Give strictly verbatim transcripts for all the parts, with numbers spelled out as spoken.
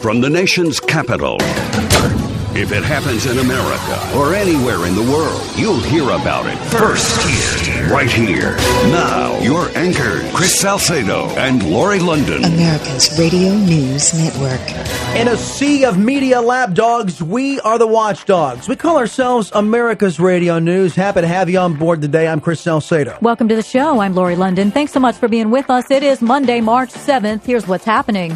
from the nation's capital. If it happens in America or anywhere in the world, you'll hear about it first here, right here. Now, your anchors, Chris Salcedo and Lori London. America's Radio News Network. In a sea of media lapdogs, we are the watchdogs. We call ourselves America's Radio News. Happy to have you on board today. I'm Chris Salcedo. Welcome to the show. I'm Lori London. Thanks so much for being with us. It is Monday, March seventh. Here's what's happening.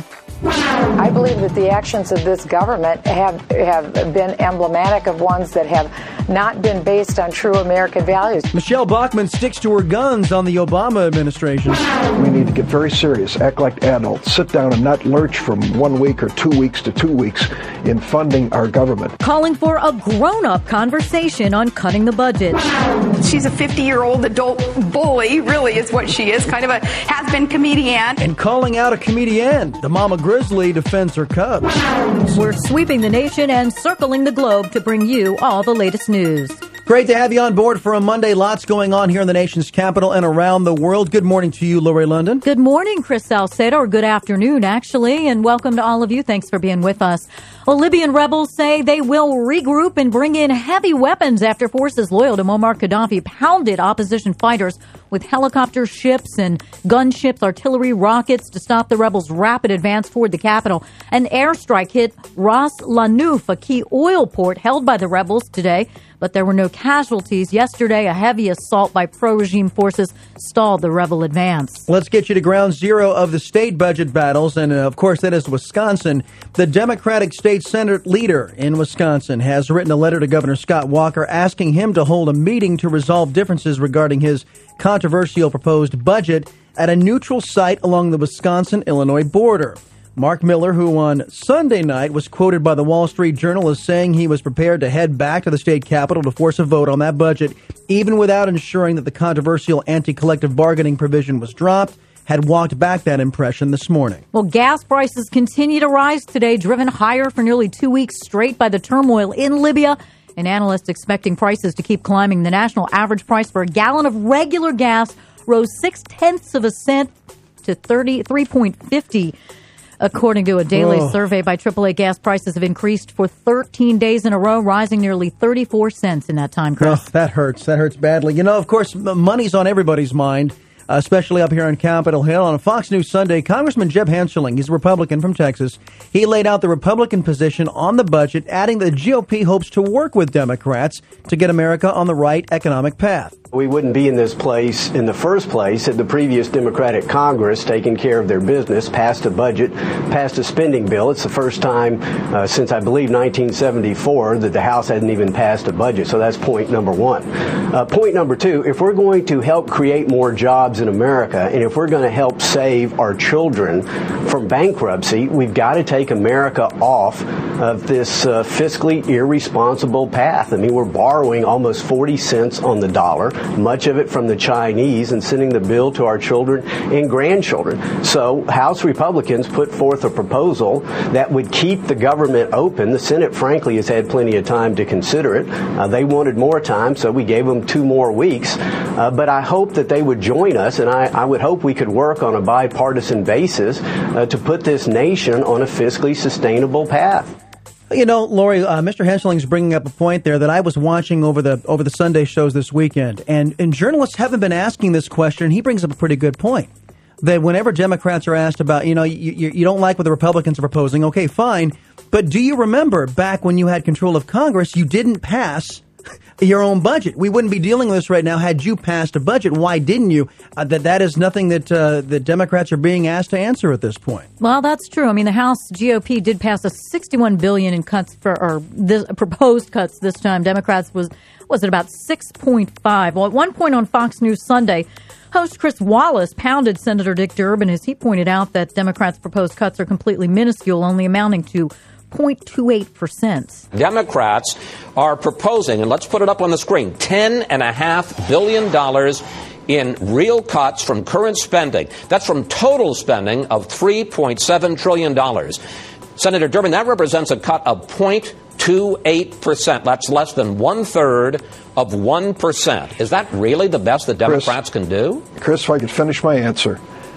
I believe that the actions of this government have have been emblematic of ones that have not been based on true American values. Michelle Bachmann sticks to her guns on the Obama administration. We need to get very serious, act like adults, sit down and not lurch from one week or two weeks to two weeks in funding our government. Calling for a grown-up conversation on cutting the budget. She's a fifty-year-old adult bully, really is what she is, kind of a has-been comedian. And calling out a comedian. The Mama Grizzly defends her cubs. We're sweeping the nation and circling the globe to bring you all the latest news. Great to have you on board for a Monday. Lots going on here in the nation's capital and around the world. Good morning to you, Lori London. Good morning, Chris Salcedo, or good afternoon, actually, and welcome to all of you. Thanks for being with us. Well, Libyan rebels say they will regroup and bring in heavy weapons after forces loyal to Muammar Gaddafi pounded opposition fighters with helicopter ships and gunships, artillery, rockets to stop the rebels' rapid advance toward the capital. An airstrike hit Ras Lanuf, a key oil port held by the rebels today, but there were no casualties. Yesterday, a heavy assault by pro-regime forces stalled the rebel advance. Let's get you to ground zero of the state budget battles, and uh, of course that is Wisconsin. The Democratic state Senate leader in Wisconsin has written a letter to Governor Scott Walker asking him to hold a meeting to resolve differences regarding his controversial proposed budget at a neutral site along the Wisconsin-Illinois border. Mark Miller, who on Sunday night was quoted by the Wall Street Journal as saying he was prepared to head back to the state capitol to force a vote on that budget, even without ensuring that the controversial anti-collective bargaining provision was dropped, had walked back that impression this morning. Well, gas prices continue to rise today, driven higher for nearly two weeks straight by the turmoil in Libya, and analysts expecting prices to keep climbing. The national average price for a gallon of regular gas rose six-tenths of a cent to thirty-three point five zero. According to a daily oh. survey by triple A, gas prices have increased for thirteen days in a row, rising nearly thirty-four cents in that time, Chris. Oh, that hurts. That hurts badly. You know, of course, money's on everybody's mind, especially up here on Capitol Hill. On a Fox News Sunday, Congressman Jeb Hensarling, he's a Republican from Texas, he laid out the Republican position on the budget, adding the G O P hopes to work with Democrats to get America on the right economic path. We wouldn't be in this place in the first place had the previous Democratic Congress taken care of their business, passed a budget, passed a spending bill. It's the first time uh, since, I believe, nineteen seventy-four that the House hadn't even passed a budget. So that's point number one. Uh, point number two, if we're going to help create more jobs in America, and if we're going to help save our children from bankruptcy, we've got to take America off of this uh, fiscally irresponsible path. I mean, we're borrowing almost forty cents on the dollar, much of it from the Chinese, and sending the bill to our children and grandchildren. So House Republicans put forth a proposal that would keep the government open. The Senate, frankly, has had plenty of time to consider it. Uh, they wanted more time, so we gave them two more weeks. Uh, but I hope that they would join us, and I, I would hope we could work on a bipartisan basis uh, to put this nation on a fiscally sustainable path. You know, Lori, uh, Mister Hensarling's bringing up a point there that I was watching over the over the Sunday shows this weekend, and, and journalists haven't been asking this question. He brings up a pretty good point, that whenever Democrats are asked about, you know, you, you, you don't like what the Republicans are proposing, okay, fine, but do you remember back when you had control of Congress, you didn't pass your own budget? We wouldn't be dealing with this right now had you passed a budget. Why didn't you? Uh, that that is nothing that uh, the Democrats are being asked to answer at this point. Well, that's true. I mean, the House G O P did pass a sixty-one billion dollars in cuts for, or this, proposed cuts this time. Democrats was was it about six point five. Well, at one point on Fox News Sunday, host Chris Wallace pounded Senator Dick Durbin as he pointed out that Democrats' proposed cuts are completely minuscule, only amounting to zero point two eight percent. Democrats are proposing, and let's put it up on the screen, ten point five billion dollars in real cuts from current spending. That's from total spending of three point seven trillion dollars. Senator Durbin, that represents a cut of zero point two eight percent. That's less than one-third of one percent. Is that really the best that Democrats Chris, can do? Chris, if I could finish my answer.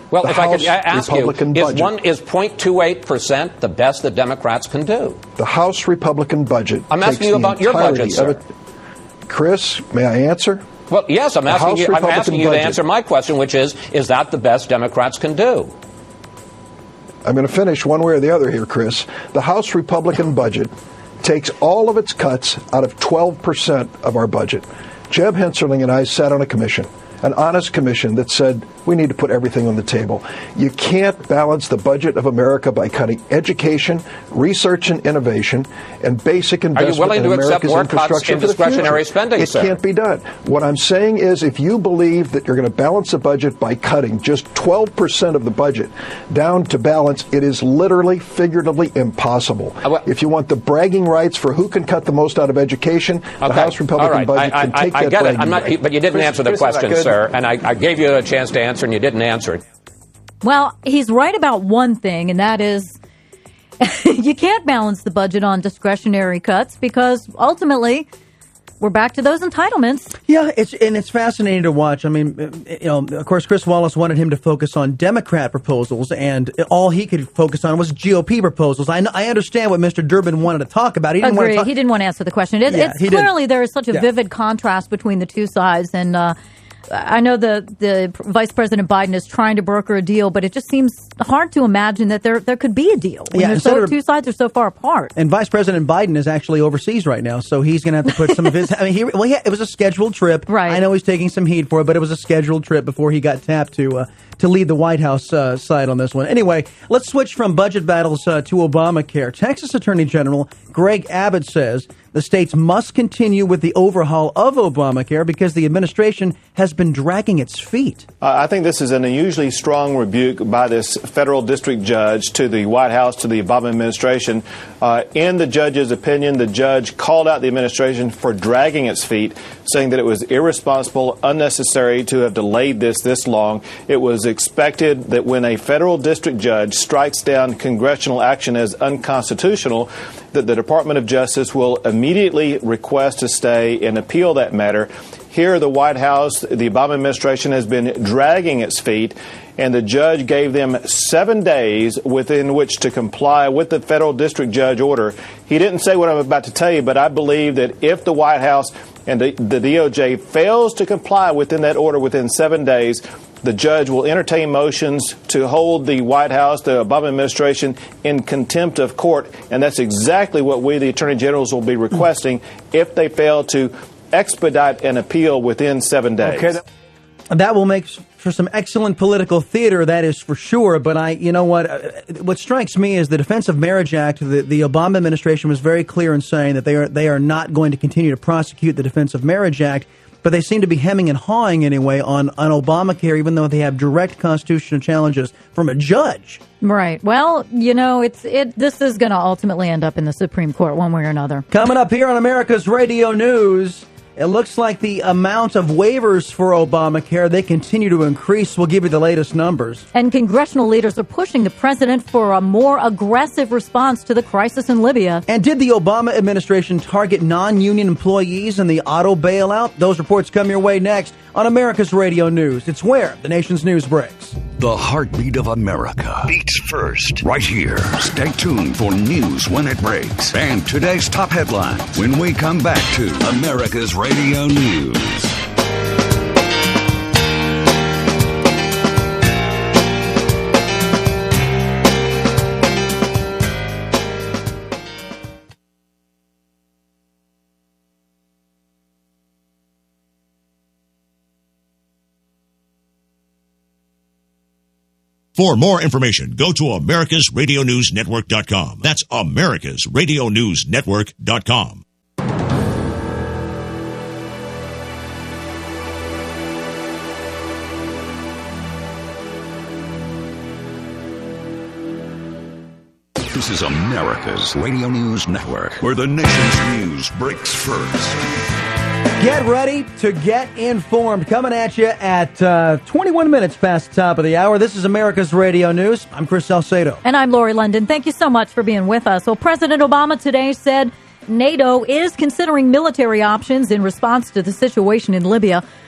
Well, the if House I could ask Republican you, budget. is one is zero point two eight percent the best the Democrats can do? The House Republican budget. I'm asking you about your budget, sir. It. Chris, may I answer? Well, yes, I'm the asking House you. I'm Republican asking you budget. to answer my question, which is: is that the best Democrats can do? I'm going to finish one way or the other here, Chris. The House Republican budget takes all of its cuts out of twelve percent of our budget. Jeb Hensarling and I sat on a commission, an honest commission that said we need to put everything on the table. You can't balance the budget of America by cutting education, research and innovation, and basic investment Are you willing in to accept America's more cuts infrastructure in for the discretionary future. spending, It sir? can't be done. What I'm saying is if you believe that you're going to balance the budget by cutting just twelve percent of the budget down to balance, it is literally, figuratively impossible. Uh, well, if you want the bragging rights for who can cut the most out of education, the Okay. House Republican All right. budget I, can I, take I that get it. bragging I'm not, right. but you didn't Chris, answer the Chris, if I question, could- sir. And I, I gave you a chance to answer, and you didn't answer it. Well, he's right about one thing, and that is you can't balance the budget on discretionary cuts because ultimately we're back to those entitlements. Yeah, it's and it's fascinating to watch. I mean, you know, of course, Chris Wallace wanted him to focus on Democrat proposals, and all he could focus on was G O P proposals. I know, I understand what Mister Durbin wanted to talk about. He didn't Agree. want to talk- He didn't want to answer the question. It, Yeah, it's he didn't. clearly there is such a Yeah. vivid contrast between the two sides, and uh, I know the the Vice President Biden is trying to broker a deal, but it just seems hard to imagine that there there could be a deal when Yeah, they're and so, Senator- two sides are so far apart. And Vice President Biden is actually overseas right now, so he's going to have to put some of his. I mean, he, well, yeah, it was a scheduled trip. Right. I know he's taking some heat for it, but it was a scheduled trip before he got tapped to uh, to lead the White House uh, side on this one. Anyway, let's switch from budget battles uh, to Obamacare. Texas Attorney General Greg Abbott says the states must continue with the overhaul of Obamacare because the administration has been dragging its feet. Uh, I think this is an unusually strong rebuke by this federal district judge to the White House, to the Obama administration. Uh, in the judge's opinion, the judge called out the administration for dragging its feet, saying that it was irresponsible, unnecessary to have delayed this this long. It was expected that when a federal district judge strikes down congressional action as unconstitutional, that the Department of Justice will immediately request a stay and appeal that matter. Here, the White House, the Obama administration has been dragging its feet, and the judge gave them seven days within which to comply with the federal district judge order. He didn't say what I'm about to tell you, but I believe that if the White House and the, the D O J fails to comply within that order within seven days, the judge will entertain motions to hold the White House, the Obama administration, in contempt of court. And that's exactly what we, the attorney generals, will be requesting if they fail to expedite an appeal within seven days. Okay, that, that will make for some excellent political theater, that is for sure. But I, you know what, uh, what strikes me is the Defense of Marriage Act. The, the Obama administration was very clear in saying that they are they are not going to continue to prosecute the Defense of Marriage Act. But they seem to be hemming and hawing anyway on, on Obamacare, even though they have direct constitutional challenges from a judge. Right. Well, you know, it's it. This is going to ultimately end up in the Supreme Court one way or another. Coming up here on America's Radio News, it looks like the amount of waivers for Obamacare, they continue to increase. We'll give you the latest numbers. And congressional leaders are pushing the president for a more aggressive response to the crisis in Libya. And did the Obama administration target non-union employees in the auto bailout? Those reports come your way next on America's Radio News. It's where the nation's news breaks. The heartbeat of America beats first right here. Stay tuned for news when it breaks and today's top headlines when we come back to America's Radio News. For more information, go to Americas Radio News Network dot com. That's Americas Radio News Network dot com. This is America's Radio News Network, where the nation's news breaks first. Get ready to get informed. Coming at you at uh, twenty-one minutes past the top of the hour. This is America's Radio News. I'm Chris Salcedo. And I'm Lori London. Thank you so much for being with us. Well, President Obama today said NATO is considering military options in response to the situation in Libya.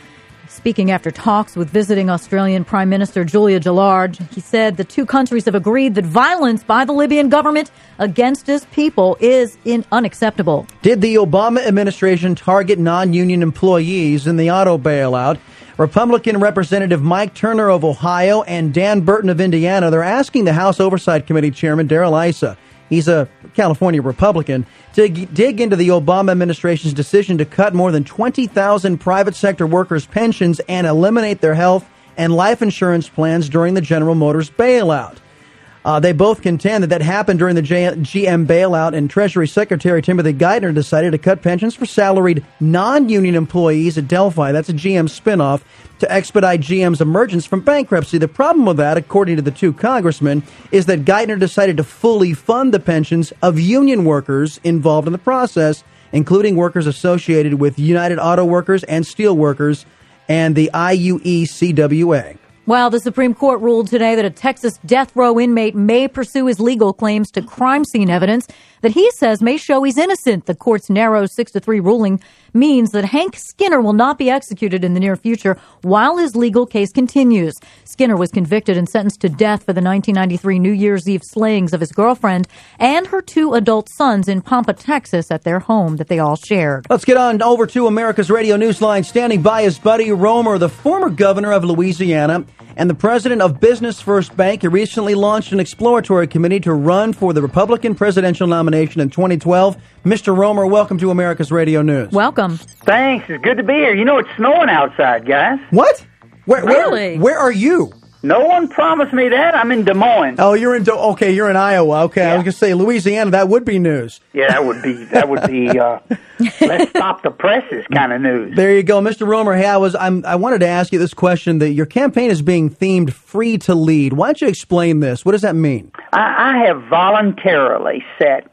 Speaking after talks with visiting Australian Prime Minister Julia Gillard, he said the two countries have agreed that violence by the Libyan government against its people is in unacceptable. Did the Obama administration target non-union employees in the auto bailout? Republican Representative Mike Turner of Ohio and Dan Burton of Indiana, they're asking the House Oversight Committee Chairman Darrell Issa, he's a California Republican, to g- dig into the Obama administration's decision to cut more than twenty thousand private sector workers' pensions and eliminate their health and life insurance plans during the General Motors bailout. Uh, they both contend that that happened during the J- G M bailout, and Treasury Secretary Timothy Geithner decided to cut pensions for salaried non-union employees at Delphi, that's a G M spinoff, to expedite G M's emergence from bankruptcy. The problem with that, according to the two congressmen, is that Geithner decided to fully fund the pensions of union workers involved in the process, including workers associated with United Auto Workers and Steel Workers and the I U E C W A. Well, the Supreme Court ruled today that a Texas death row inmate may pursue his legal claims to crime scene evidence that he says may show he's innocent. The court's narrow six to three ruling means that Hank Skinner will not be executed in the near future while his legal case continues. Skinner was convicted and sentenced to death for the nineteen ninety-three New Year's Eve slayings of his girlfriend and her two adult sons in Pampa, Texas, at their home that they all shared. Let's get on over to America's Radio Newsline. Standing by is Buddy Roemer, the former governor of Louisiana and the president of Business First Bank. He recently launched an exploratory committee to run for the Republican presidential nomination in twenty twelve. Mister Roemer, welcome to America's Radio News. Welcome. Thanks. It's good to be here. You know, it's snowing outside, guys. What? Where, really? Where, where are you? No one promised me that. I'm in Des Moines. Oh, you're in. Okay, you're in Iowa. Okay, yeah. I was gonna say Louisiana. That would be news. Yeah, that would be. That would be. Uh, let's stop the presses kind of news. There you go, Mister Roemer. Hey, I was. I'm. I wanted to ask you this question. That your campaign is being themed "Free to Lead." Why don't you explain this? What does that mean? I, I have voluntarily set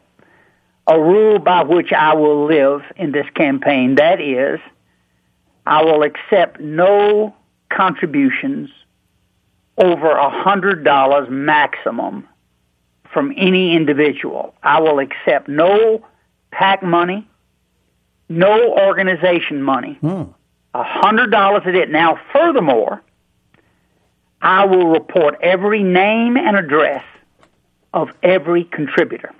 a rule by which I will live in this campaign. That is, I will accept no contributions over a hundred dollars maximum from any individual. I will accept no PAC money, no organization money. A hundred dollars a day. Now, furthermore, I will report every name and address of every contributor.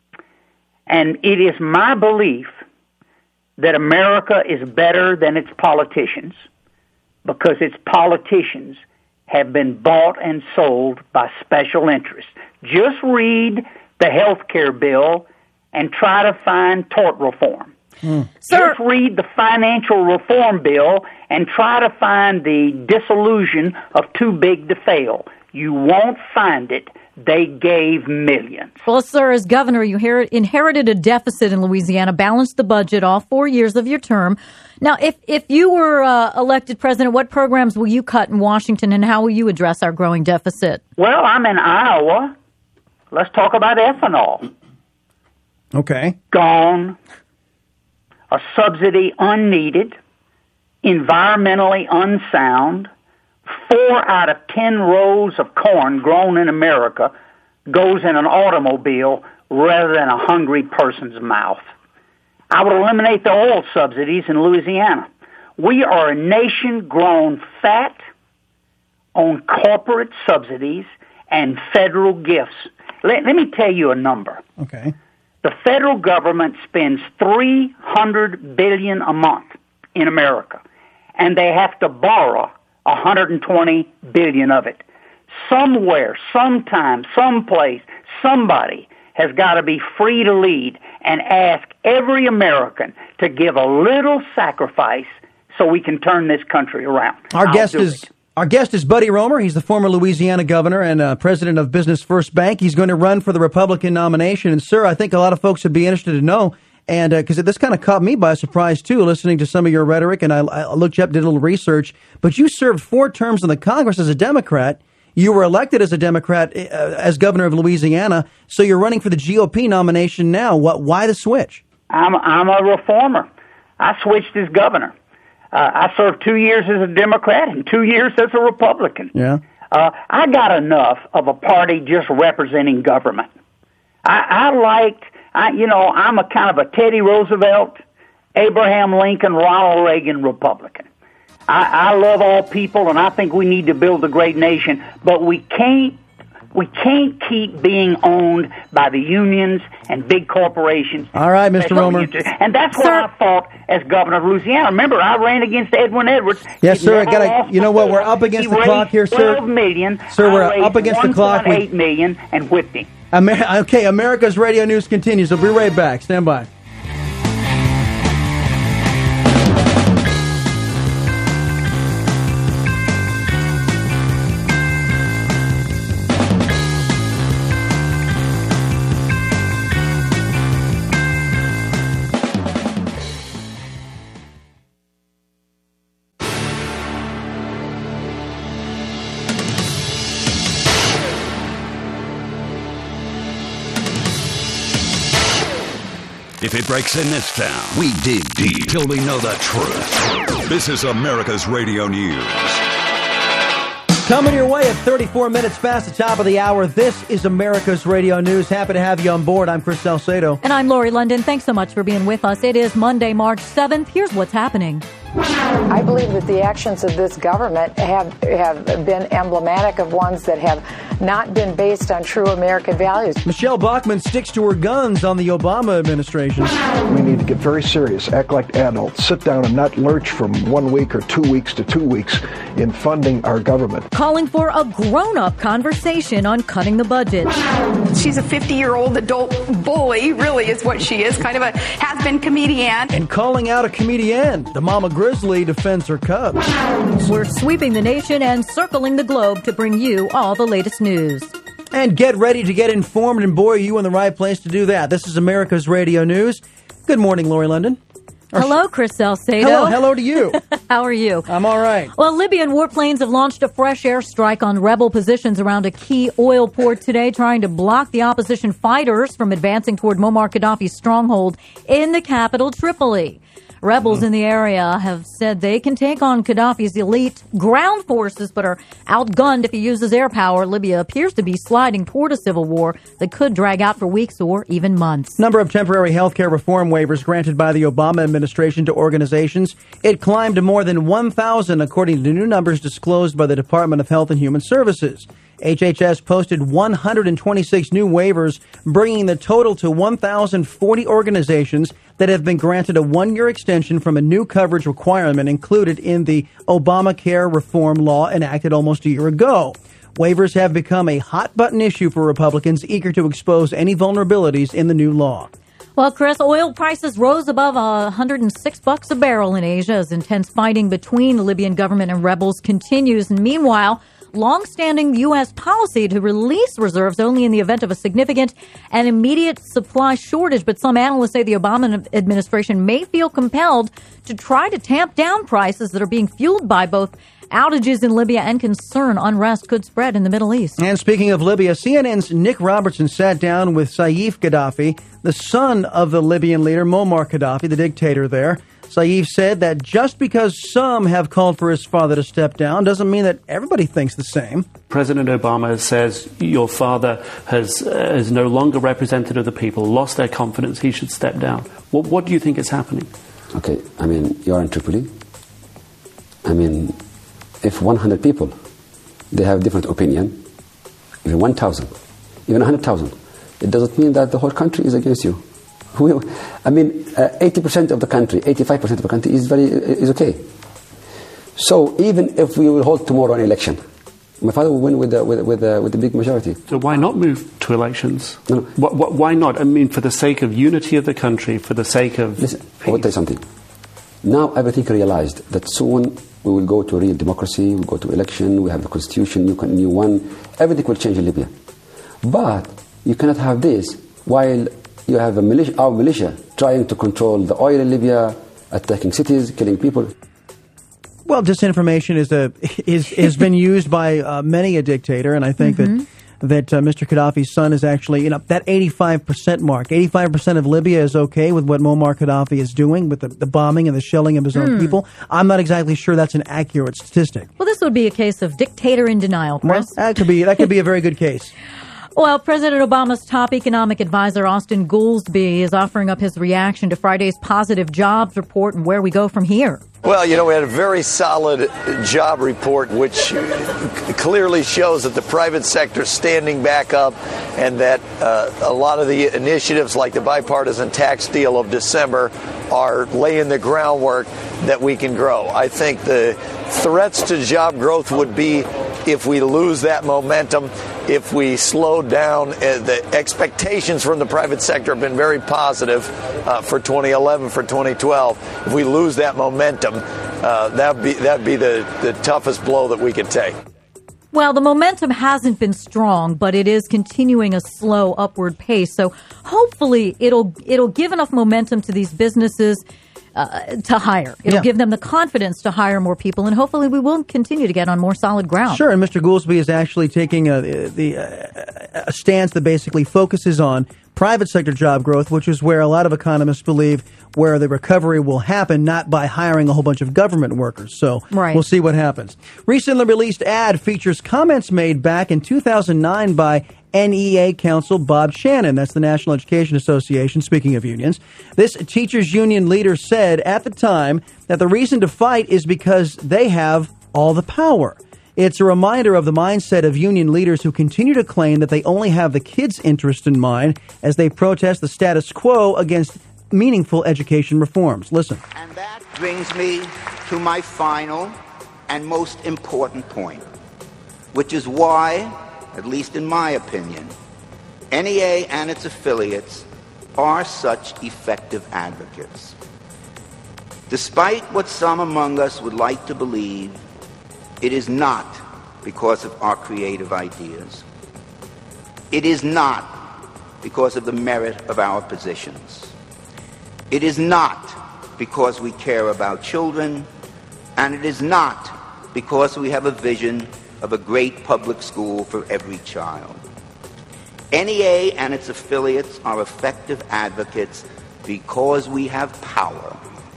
And it is my belief that America is better than its politicians because its politicians have been bought and sold by special interests. Just read the health care bill and try to find tort reform. Mm. Just read the financial reform bill and try to find the dissolution of too big to fail. You won't find it. They gave millions. Well, sir, as governor, you inherited a deficit in Louisiana, balanced the budget all four years of your term. Now, if, if you were uh, elected president, what programs will you cut in Washington, and how will you address our growing deficit? Well, I'm in Iowa. Let's talk about ethanol. Okay. Gone. A subsidy unneeded, environmentally unsound. Four out of ten rows of corn grown in America goes in an automobile rather than a hungry person's mouth. I would eliminate the oil subsidies in Louisiana. We are a nation grown fat on corporate subsidies and federal gifts. Let, let me tell you a number. Okay. The federal government spends three hundred billion dollars a month in America, and they have to borrow one hundred twenty billion dollars of it. Somewhere, sometime, someplace, somebody has got to be free to lead and ask every American to give a little sacrifice so we can turn this country around. Our I'll guest do is it. Our guest is Buddy Roemer. He's the former Louisiana governor and uh, president of Business First Bank. He's going to run for the Republican nomination. And, sir, I think a lot of folks would be interested to know, and because uh, this kind of caught me by surprise, too, listening to some of your rhetoric, and I, I looked you up, did a little research, but you served four terms in the Congress as a Democrat. You were elected as a Democrat uh, as governor of Louisiana, so you're running for the G O P nomination now. What? Why the switch? I'm, I'm a reformer. I switched as governor. Uh, I served two years as a Democrat and two years as a Republican. Yeah. Uh, I got enough of a party just representing government. I, I liked, I, you know, I'm a kind of a Teddy Roosevelt, Abraham Lincoln, Ronald Reagan Republican. I, I love all people, and I think we need to build a great nation, but we can't We can't keep being owned by the unions and big corporations. All right, Mister Romer. And that's what I fought as governor of Louisiana. Remember, I ran against Edwin Edwards. Yes, sir. I gotta, you know what? We're up against he the clock here, sir. twelve million. Sir, we're I up against the clock. one point eight million and whipped him. Amer- okay, America's Radio News continues. We'll be right back. Stand by. If it breaks in this town, we dig deep till we know the truth. This is America's Radio News. Coming your way at thirty-four minutes past the top of the hour, this is America's Radio News. Happy to have you on board. I'm Chris Salcedo. And I'm Lori London. Thanks so much for being with us. It is Monday, March seventh. Here's what's happening. I believe that the actions of this government have have been emblematic of ones that have not been based on true American values. Michelle Bachmann sticks to her guns on the Obama administration. We need to get very serious, act like adults, sit down and not lurch from one week or two weeks to two weeks in funding our government. Calling for a grown-up conversation on cutting the budget. She's a fifty-year-old adult bully, really is what she is, kind of a has-been comedian. And calling out a comedian, the Mama Grizzly defends her cubs. We're sweeping the nation and circling the globe to bring you all the latest news. And get ready to get informed, and boy, are you in the right place to do that. This is America's Radio News. Good morning, Lori London. Hello, Chris Salcedo. Hello, hello to you. How are you? I'm all right. Well, Libyan warplanes have launched a fresh airstrike on rebel positions around a key oil port today, trying to block the opposition fighters from advancing toward Muammar Gaddafi's stronghold in the capital, Tripoli. Rebels in the area have said they can take on Gaddafi's elite ground forces, but are outgunned if he uses air power. Libya appears to be sliding toward a civil war that could drag out for weeks or even months. Number of temporary health care reform waivers granted by the Obama administration to organizations. It climbed to more than one thousand, according to new numbers disclosed by the Department of Health and Human Services. H H S posted one hundred twenty-six new waivers, bringing the total to one thousand forty organizations that have been granted a one-year extension from a new coverage requirement included in the Obamacare reform law enacted almost a year ago. Waivers have become a hot-button issue for Republicans eager to expose any vulnerabilities in the new law. Well, Chris, oil prices rose above one hundred six bucks a barrel in Asia as intense fighting between the Libyan government and rebels continues. And meanwhile, long-standing U S policy to release reserves only in the event of a significant and immediate supply shortage. But some analysts say the Obama administration may feel compelled to try to tamp down prices that are being fueled by both outages in Libya and concern unrest could spread in the Middle East. And speaking of Libya, C N N's Nick Robertson sat down with Saif Gaddafi, the son of the Libyan leader Muammar Gaddafi, the dictator there. Saif said that just because some have called for his father to step down doesn't mean that everybody thinks the same. President Obama says your father has uh, is no longer representative of the people, lost their confidence, he should step down. What, what do you think is happening? Okay, I mean, you're in Tripoli. I mean, if one hundred people, they have different opinion, even one thousand, even one hundred thousand, it doesn't mean that the whole country is against you. I mean, uh, eighty percent of the country, eighty-five percent of the country is very is okay. So even if we will hold tomorrow an election, my father will win with the, with with the, with the big majority. So why not move to elections? No, no. Why, why not? I mean, for the sake of unity of the country, for the sake of Listen, I will tell you something. Now everything realized that soon we will go to real democracy, we'll go to election, we have the constitution, new, new one, everything will change in Libya. But you cannot have this while you have a militia, our militia trying to control the oil in Libya, attacking cities, killing people. Well, disinformation is a is has been used by uh, many a dictator, and I think mm-hmm. that that uh, Mister Gaddafi's son is actually, you know, that eighty-five percent mark. eighty-five percent of Libya is okay with what Muammar Gaddafi is doing with the, the bombing and the shelling of his mm. own people. I'm not exactly sure that's an accurate statistic. Well, this would be a case of dictator in denial, Chris. Well, that could be that could be a very good case. Well, President Obama's top economic advisor, Austin Goolsbee, is offering up his reaction to Friday's positive jobs report and where we go from here. Well, you know, we had a very solid job report, which clearly shows that the private sector is standing back up and that uh, a lot of the initiatives like the bipartisan tax deal of December are laying the groundwork that we can grow. I think the threats to job growth would be if we lose that momentum, if we slow down. Uh, the expectations from the private sector have been very positive uh, for twenty eleven, for twenty twelve. If we lose that momentum, uh, that'd be that'd be the, the toughest blow that we could take. Well, the momentum hasn't been strong, but it is continuing a slow upward pace. So hopefully it'll it'll give enough momentum to these businesses uh, to hire. It'll Yeah. give them the confidence to hire more people, and hopefully we will continue to get on more solid ground. Sure, and Mister Goolsbee is actually taking a, the, uh, a stance that basically focuses on private sector job growth, which is where a lot of economists believe where the recovery will happen, not by hiring a whole bunch of government workers. So Right. we'll see what happens. Recently released ad features comments made back in two thousand nine by N E A counsel Bob Shannon. That's the National Education Association, speaking of unions. This teachers union leader said at the time that the reason to fight is because they have all the power. It's a reminder of the mindset of union leaders who continue to claim that they only have the kids' interest in mind as they protest the status quo against meaningful education reforms. Listen. And that brings me to my final and most important point, which is why, at least in my opinion, N E A and its affiliates are such effective advocates. Despite what some among us would like to believe, it is not because of our creative ideas. It is not because of the merit of our positions. It is not because we care about children, and it is not because we have a vision of a great public school for every child. N E A and its affiliates are effective advocates because we have power.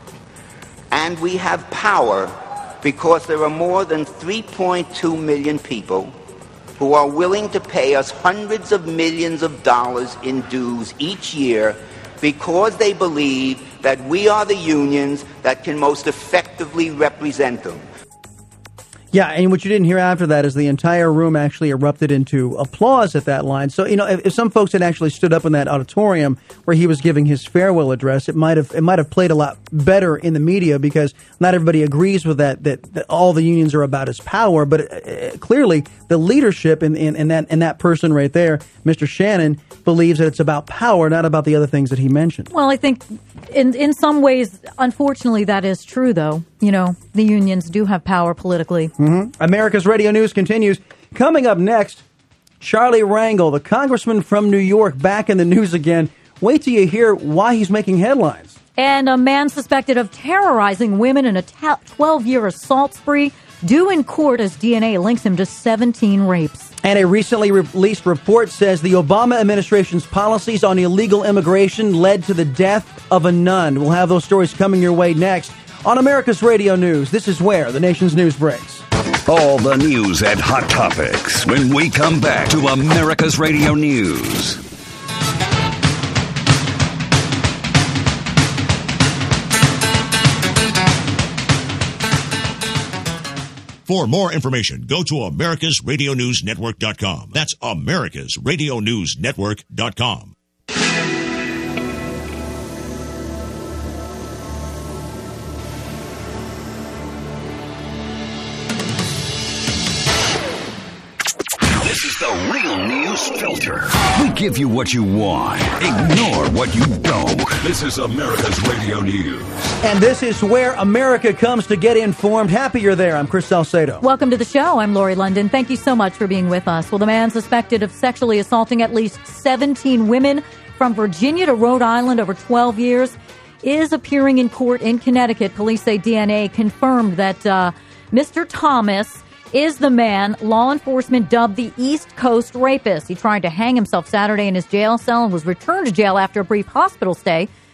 And we have power because there are more than three point two million people who are willing to pay us hundreds of millions of dollars in dues each year because they believe that we are the unions that can most effectively represent them. Yeah, and what you didn't hear after that is the entire room actually erupted into applause at that line. So, you know, if, if some folks had actually stood up in that auditorium where he was giving his farewell address, it might have it might have played a lot better in the media because not everybody agrees with that, that, that all the unions are about is power. But uh, clearly the leadership in, in, in, that, in that person right there, Mister Shannon, believes that it's about power, not about the other things that he mentioned. Well, I think in in some ways, unfortunately, that is true, though. You know, the unions do have power politically. Mm-hmm. America's Radio News continues. Coming up next, Charlie Rangel, the congressman from New York, back in the news again. Wait till you hear why he's making headlines. And a man suspected of terrorizing women in a twelve-year assault spree due in court as D N A links him to seventeen rapes. And a recently released report says the Obama administration's policies on illegal immigration led to the death of a nun. We'll have those stories coming your way next on America's Radio News. This is where the nation's news breaks. All the news and hot topics when we come back to America's Radio News. For more information, go to Americas Radio News Network dot com. That's Americas Radio News Network dot com. This is the real news filter. We give you what you want, ignore what you don't. This is America's Radio News. And this is where America comes to get informed. Happy you're there. I'm Chris Salcedo. Welcome to the show. I'm Lori London. Thank you so much for being with us. Well, the man suspected of sexually assaulting at least seventeen women from Virginia to Rhode Island over twelve years is appearing in court in Connecticut. Police say D N A confirmed that uh, Mister Thomas is the man law enforcement dubbed the East Coast rapist. He tried to hang himself Saturday in his jail cell and was returned to jail after a brief hospital stay.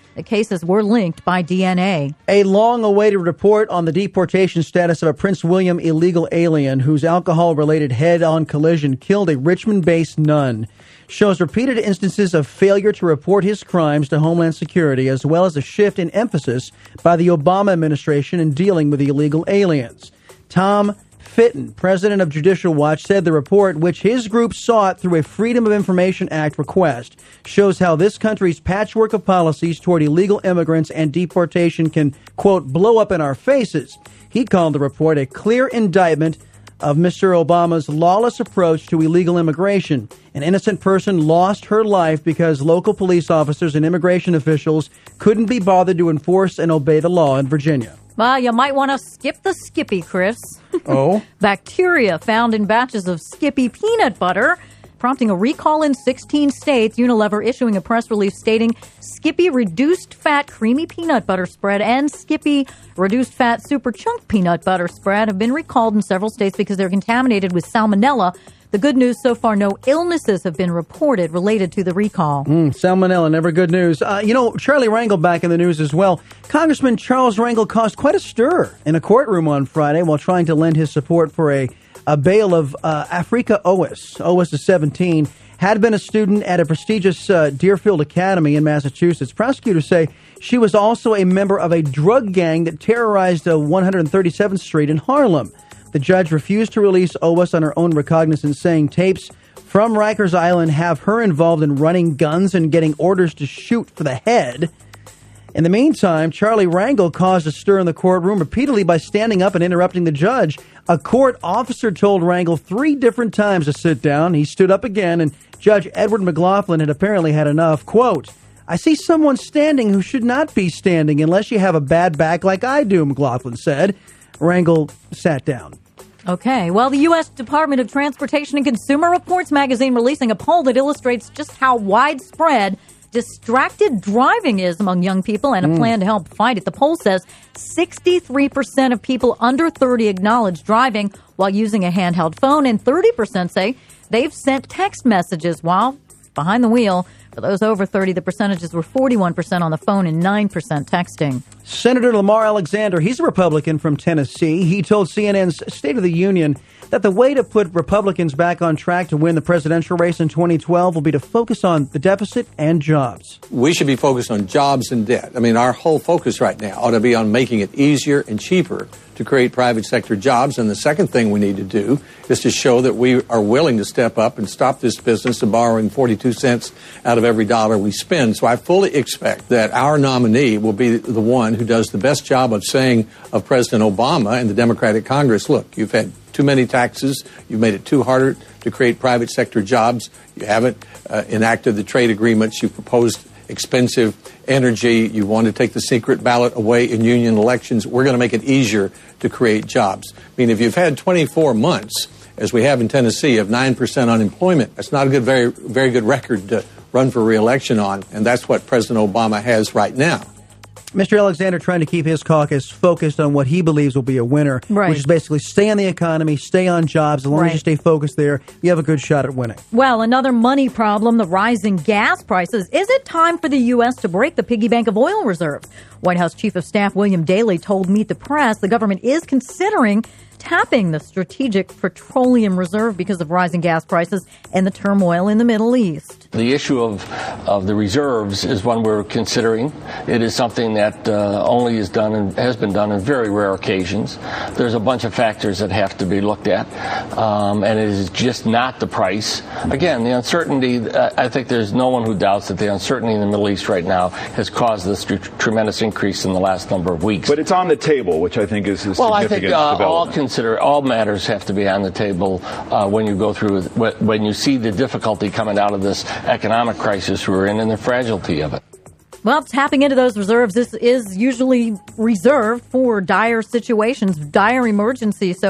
The cases were linked by D N A. A long-awaited report on the deportation status of a Prince William illegal alien whose alcohol-related head-on collision killed a Richmond-based nun shows repeated instances of failure to report his crimes to Homeland Security, as well as a shift in emphasis by the Obama administration in dealing with illegal aliens. Tom Fitton, president of Judicial Watch, said the report, which his group sought through a Freedom of Information Act request, shows how this country's patchwork of policies toward illegal immigrants and deportation can, quote, blow up in our faces. He called the report a clear indictment of Mister Obama's lawless approach to illegal immigration. An innocent person lost her life because local police officers and immigration officials couldn't be bothered to enforce and obey the law in Virginia. Well, you might want to skip the Skippy, Chris. Oh? Bacteria found in batches of Skippy peanut butter, prompting a recall in sixteen states. Unilever issuing a press release stating Skippy reduced fat creamy peanut butter spread and Skippy reduced fat super chunk peanut butter spread have been recalled in several states because they're contaminated with salmonella. The good news so far, no illnesses have been reported related to the recall. Mm, salmonella, never good news. Uh, you know, Charlie Rangel back in the news as well. Congressman Charles Rangel caused quite a stir in a courtroom on Friday while trying to lend his support for a, a bail of uh, Africa Owis. Owis is seventeen, had been a student at a prestigious uh, Deerfield Academy in Massachusetts. Prosecutors say she was also a member of a drug gang that terrorized uh, one hundred thirty-seventh Street in Harlem. The judge refused to release Owis on her own recognizance, saying tapes from Rikers Island have her involved in running guns and getting orders to shoot for the head. In the meantime, Charlie Rangel caused a stir in the courtroom repeatedly by standing up and interrupting the judge. A court officer told Rangel three different times to sit down. He stood up again, and Judge Edward McLaughlin had apparently had enough. Quote, "I see someone standing who should not be standing unless you have a bad back like I do," McLaughlin said. Rangel sat down. Okay, well, the U S Department of Transportation and Consumer Reports magazine releasing a poll that illustrates just how widespread distracted driving is among young people and a mm. plan to help fight it. The poll says sixty-three percent of people under thirty acknowledge driving while using a handheld phone, and thirty percent say they've sent text messages while behind the wheel. For those over thirty, the percentages were forty-one percent on the phone and nine percent texting. Senator Lamar Alexander, he's a Republican from Tennessee. He told C N N's State of the Union that the way to put Republicans back on track to win the presidential race in twenty twelve will be to focus on the deficit and jobs. We should be focused on jobs and debt. I mean, our whole focus right now ought to be on making it easier and cheaper to create private sector jobs. And the second thing we need to do is to show that we are willing to step up and stop this business of borrowing forty-two cents out of every dollar we spend. So I fully expect that our nominee will be the one who does the best job of saying of President Obama and the Democratic Congress, look, you've had too many taxes. You've made it too harder to create private sector jobs. You haven't uh, enacted the trade agreements. You've proposed expensive energy. You want to take the secret ballot away in union elections. We're going to make it easier to create jobs. I mean, if you've had twenty-four months, as we have in Tennessee, of nine percent unemployment, that's not a good, very, very good record to run for re-election on, and that's what President Obama has right now. Mister Alexander trying to keep his caucus focused on what he believes will be a winner, right. which is basically stay on the economy, stay on jobs. As long right. as you stay focused there, you have a good shot at winning. Well, another money problem, the rising gas prices. Is it time for the U S to break the piggy bank of oil reserves? White House Chief of Staff William Daley told Meet the Press the government is considering tapping the Strategic Petroleum Reserve because of rising gas prices and the turmoil in the Middle East. The issue of, of the reserves is one we're considering. It is something that uh, only is done and has been done on very rare occasions. There's a bunch of factors that have to be looked at, um, and it is just not the price. Again, the uncertainty, uh, I think there's no one who doubts that the uncertainty in the Middle East right now has caused this tr- tremendous increase in the last number of weeks. But it's on the table, which I think is a well, significant I think, uh, development. All Consider all matters have to be on the table uh, when you go through when you see the difficulty coming out of this economic crisis we're in and the fragility of it. Well, tapping into those reserves, this is usually reserved for dire situations, dire emergencies. So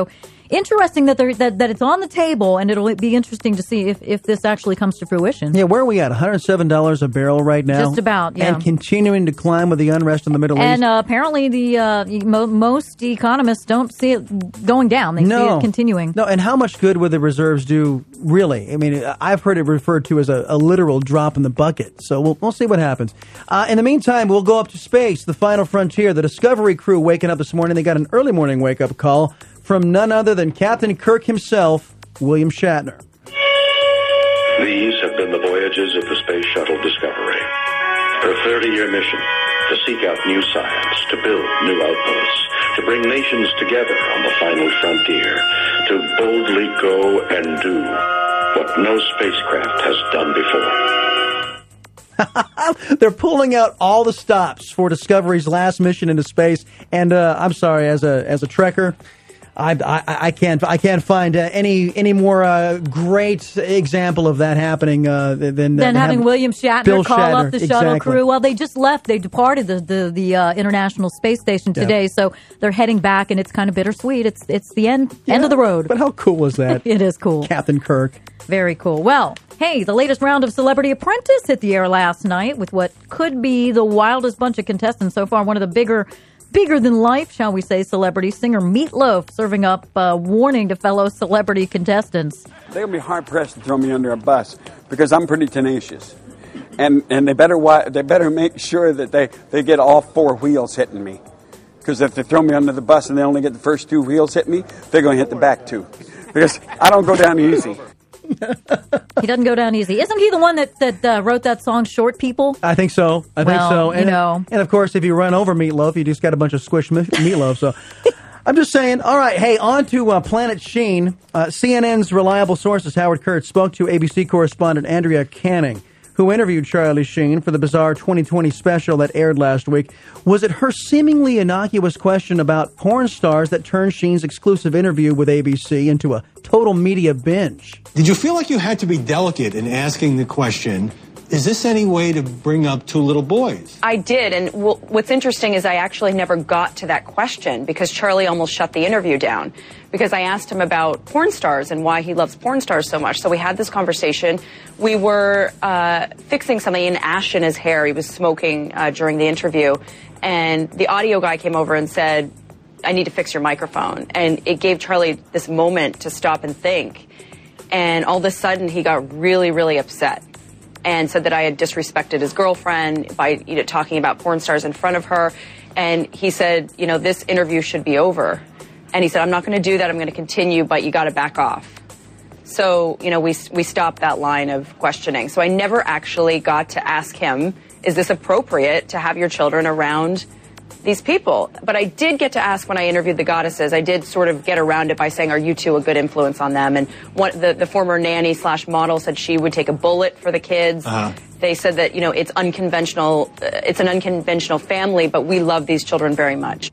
interesting that, there, that that it's on the table, and it'll be interesting to see if, if this actually comes to fruition. Yeah, where are we at? one hundred seven dollars a barrel right now? Just about, yeah. And continuing to climb with the unrest in the Middle and, East? And uh, apparently the uh, mo- most economists don't see it going down. They no. see it continuing. No, and how much good would the reserves do, really? I mean, I've heard it referred to as a, a literal drop in the bucket. So we'll, we'll see what happens. Uh, in the meantime, we'll go up to space, the final frontier. The Discovery crew waking up this morning. They got an early morning wake-up call from none other than Captain Kirk himself, William Shatner. These have been the voyages of the Space Shuttle Discovery. Her thirty-year mission, to seek out new science, to build new outposts, to bring nations together on the final frontier, to boldly go and do what no spacecraft has done before. They're pulling out all the stops for Discovery's last mission into space, and uh, I'm sorry, as a as a Trekker, I, I, I can't I can't find uh, any any more uh, great example of that happening uh, than than than having have William Shatner Bill call Shatner. up the shuttle Exactly. crew. Well, they just left. They departed the the, the uh, International Space Station today, Yeah. so they're heading back, and it's kind of bittersweet. It's it's the end Yeah, end of the road. But how cool was that? It is cool, Captain Kirk. Very cool. Well, hey, the latest round of Celebrity Apprentice hit the air last night with what could be the wildest bunch of contestants so far. One of the bigger, bigger than life, shall we say, celebrity singer Meatloaf serving up a warning to fellow celebrity contestants. They'll be hard pressed to throw me under a bus because I'm pretty tenacious, and and they better wa- they better make sure that they, they get all four wheels hitting me, because if they throw me under the bus and they only get the first two wheels hit me, they're going to hit the back two, because I don't go down easy. He doesn't go down easy. Isn't he the one that, that uh, wrote that song, Short People? I think so. I Well, think so. you And, know. and of course, if you run over Meatloaf, you just got a bunch of squished me- meatloaf. So I'm just saying. All right, hey, on to uh, Planet Sheen. Uh, C N N's reliable sources, Howard Kurtz, spoke to A B C correspondent Andrea Canning, who interviewed Charlie Sheen for the bizarre twenty twenty special that aired last week. Was it her seemingly innocuous question about porn stars that turned Sheen's exclusive interview with A B C into a total media binge? Did you feel like you had to be delicate in asking the question, is this any way to bring up two little boys? I did, and w- what's interesting is I actually never got to that question because Charlie almost shut the interview down because I asked him about porn stars and why he loves porn stars so much. So we had this conversation. We were uh, fixing something, an ash in his hair. He was smoking uh, during the interview, and the audio guy came over and said, I need to fix your microphone. And it gave Charlie this moment to stop and think. And all of a sudden, he got really, really upset and said that I had disrespected his girlfriend by you know, talking about porn stars in front of her. And he said, you know, this interview should be over. And he said, I'm not going to do that. I'm going to continue, but you got to back off. So, you know, we we stopped that line of questioning. So I never actually got to ask him, is this appropriate to have your children around these people? But I did get to ask when I interviewed the goddesses. I did sort of get around it by saying, are you two a good influence on them? And one, the, the former nanny slash model said she would take a bullet for the kids. Uh-huh. They said that, you know, it's unconventional. Uh, it's an unconventional family, but we love these children very much.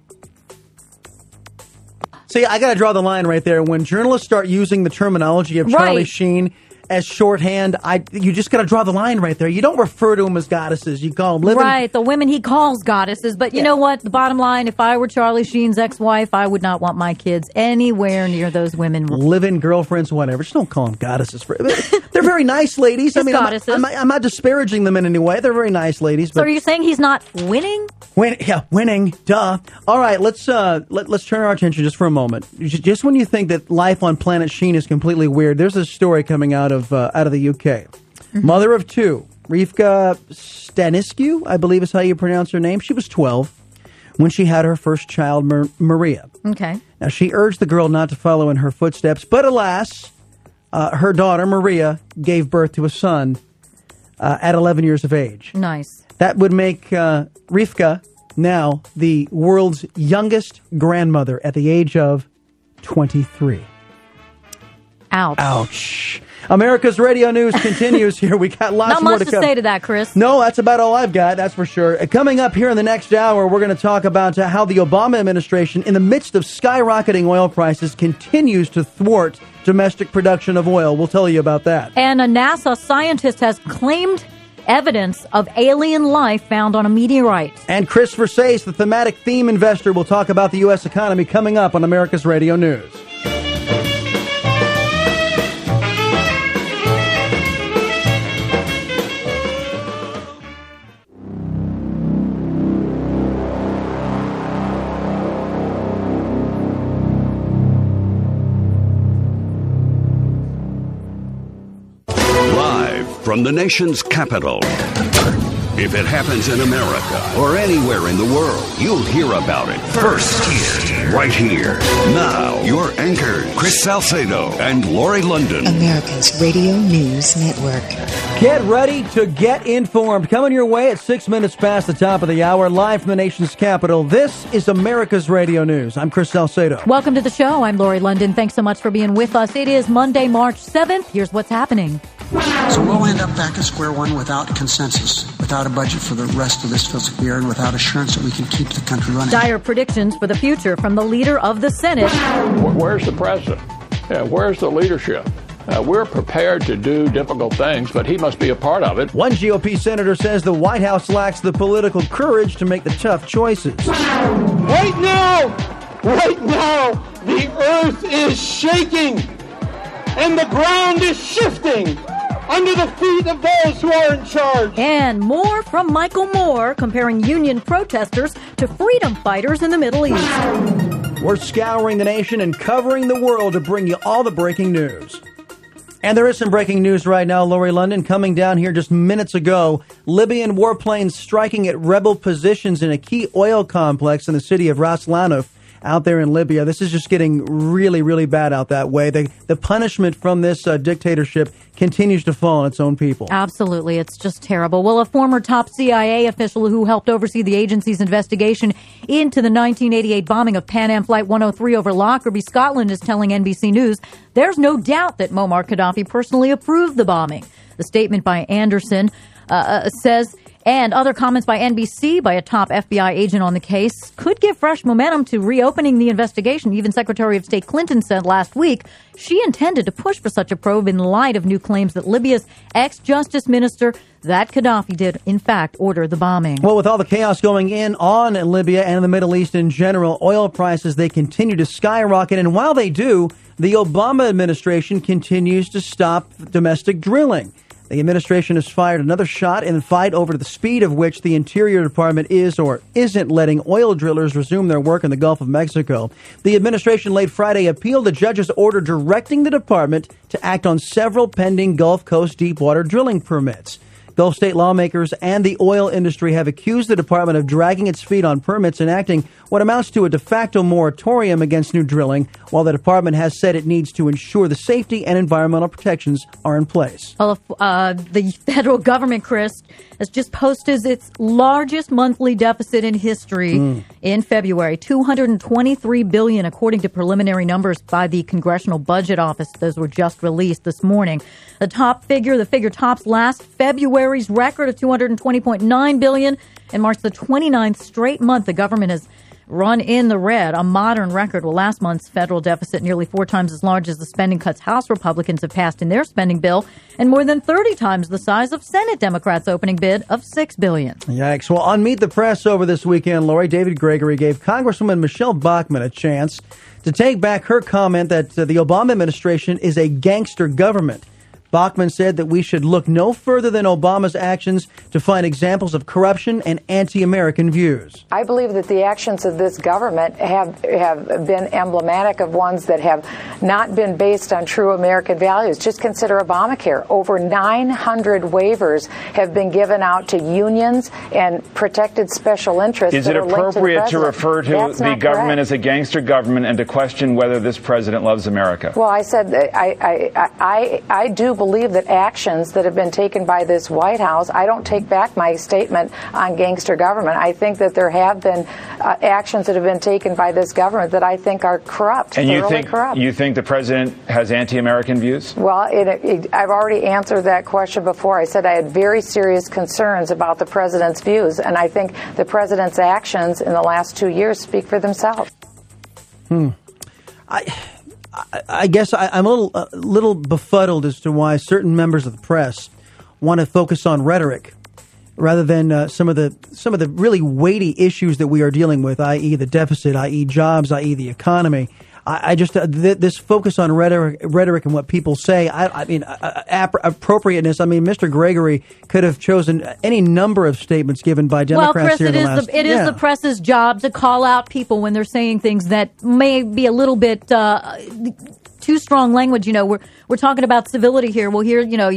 See, I got to draw the line right there. When journalists start using the terminology of Charlie Right. Sheen as shorthand, I you just got to draw the line right there. You don't refer to them as goddesses. You call them living. Right, the women he calls goddesses. But you know what? The bottom line, if I were Charlie Sheen's ex-wife, I would not want my kids anywhere near those women. Living girlfriends, whatever. Just don't call them goddesses. For, they're very nice ladies. I Just mean, I'm, goddesses. I'm, I'm not disparaging them in any way. They're very nice ladies. So But are you saying he's not winning? Win, yeah, winning, duh. All right, let's uh, let, let's turn our attention just for a moment. J- Just when you think that life on Planet Sheen is completely weird, there's a story coming out of uh, out of the U K. Mother of two, Rivka Staniscu, I believe is how you pronounce her name. She was twelve when she had her first child, Mar- Maria. Okay. Now, she urged the girl not to follow in her footsteps, but alas, uh, her daughter, Maria, gave birth to a son uh, at eleven years of age. Nice. That would make uh, Rivka now the world's youngest grandmother at the age of twenty-three. Ouch. Ouch. America's Radio News continues here. We got lots Not more much to to come. say to that, Chris. No, that's about all I've got, that's for sure. Uh, Coming up here in the next hour, we're going to talk about uh, how the Obama administration, in the midst of skyrocketing oil prices, continues to thwart domestic production of oil. We'll tell you about that. And a NASA scientist has claimed evidence of alien life found on a meteorite. And Chris Versace, the thematic theme investor, will talk about the U S economy coming up on America's Radio News. from the nation's capital. If it happens in America or anywhere in the world, you'll hear about it first here, right here. Now, your anchors, Chris Salcedo and Lori London. America's Radio News Network. Get ready to get informed. Coming your way at six minutes past the top of the hour, live from the nation's capital. This is America's Radio News. I'm Chris Salcedo. Welcome to the show. I'm Lori London. Thanks so much for being with us. It is Monday, March seventh. Here's what's happening. So we'll end up back at square one without consensus, without a budget for the rest of this fiscal year, and without assurance that we can keep the country running. Dire predictions for the future from the leader of the Senate. Where's the president? Yeah, where's the leadership? Uh, we're prepared to do difficult things, but he must be a part of it. One G O P senator says the White House lacks the political courage to make the tough choices. Right now, right now, the earth is shaking and the ground is shifting under the feet of those who are in charge. And more from Michael Moore comparing union protesters to freedom fighters in the Middle East. We're scouring the nation and covering the world to bring you all the breaking news. And there is some breaking news right now, Lori London, coming down here just minutes ago. Libyan warplanes striking at rebel positions in a key oil complex in the city of Ras Lanuf out there in Libya. This is just getting really, really bad out that way. The, the punishment from this uh, dictatorship continues to fall on its own people. Absolutely. It's just terrible. Well, a former top C I A official who helped oversee the agency's investigation into the nineteen eighty-eight bombing of Pan Am Flight one oh three over Lockerbie, Scotland, is telling N B C News there's no doubt that Muammar Gaddafi personally approved the bombing. The statement by Anderson uh, says, and other comments by N B C by a top F B I agent on the case could give fresh momentum to reopening the investigation. Even Secretary of State Clinton said last week she intended to push for such a probe in light of new claims that Libya's ex-justice minister, that Gaddafi did, in fact, order the bombing. Well, with all the chaos going in on in Libya and the Middle East in general, oil prices, they continue to skyrocket. And while they do, the Obama administration continues to stop domestic drilling. The administration has fired another shot in the fight over the speed of which the Interior Department is or isn't letting oil drillers resume their work in the Gulf of Mexico. The administration late Friday appealed the judge's order directing the department to act on several pending Gulf Coast deepwater drilling permits. Gulf state lawmakers and the oil industry have accused the department of dragging its feet on permits, enacting what amounts to a de facto moratorium against new drilling, while the department has said it needs to ensure the safety and environmental protections are in place. Well, uh, the federal government, Chris, has just posted its largest monthly deficit in history mm. in February, two hundred twenty-three billion dollars, according to preliminary numbers by the Congressional Budget Office. Those were just released this morning. The top figure, the figure tops last February's record of two hundred twenty point nine billion dollars and marks the twenty-ninth straight month the government has run in the red, a modern record. Well, last month's federal deficit nearly four times as large as the spending cuts House Republicans have passed in their spending bill, and more than thirty times the size of Senate Democrats' opening bid of six billion dollars. Yikes. Well, on Meet the Press over this weekend, Lori, David Gregory gave Congresswoman Michelle Bachmann a chance to take back her comment that uh, the Obama administration is a gangster government. Bachmann said that we should look no further than Obama's actions to find examples of corruption and anti-American views. I believe that the actions of this government have have been emblematic of ones that have not been based on true American values. Just consider Obamacare. Over nine hundred waivers have been given out to unions and protected special interests. Is it appropriate to, to refer to That's the government correct. as a gangster government and to question whether this president loves America? Well, I said that I, I, I, I do believe that actions that have been taken by this White House, I don't take back my statement on gangster government. I think that there have been uh, actions that have been taken by this government that I think are corrupt. And you think corrupt. you think the president has anti-American views? Well, it, it, I've already answered that question before. I said I had very serious concerns about the president's views, and I think the president's actions in the last two years speak for themselves. Hmm. I... I guess I, I'm a little, a little befuddled as to why certain members of the press want to focus on rhetoric rather than uh, some of the some of the really weighty issues that we are dealing with, that is the deficit, that is jobs, that is the economy. I, I just uh, th- this focus on rhetoric, rhetoric and what people say. I, I mean, uh, ap- appropriateness. I mean, Mister Gregory could have chosen any number of statements given by Democrats well, Chris, here in it the is last. The, it yeah. is the press's job to call out people when they're saying things that may be a little bit uh, too strong language. You know, we're we're talking about civility here. Well, here, you know.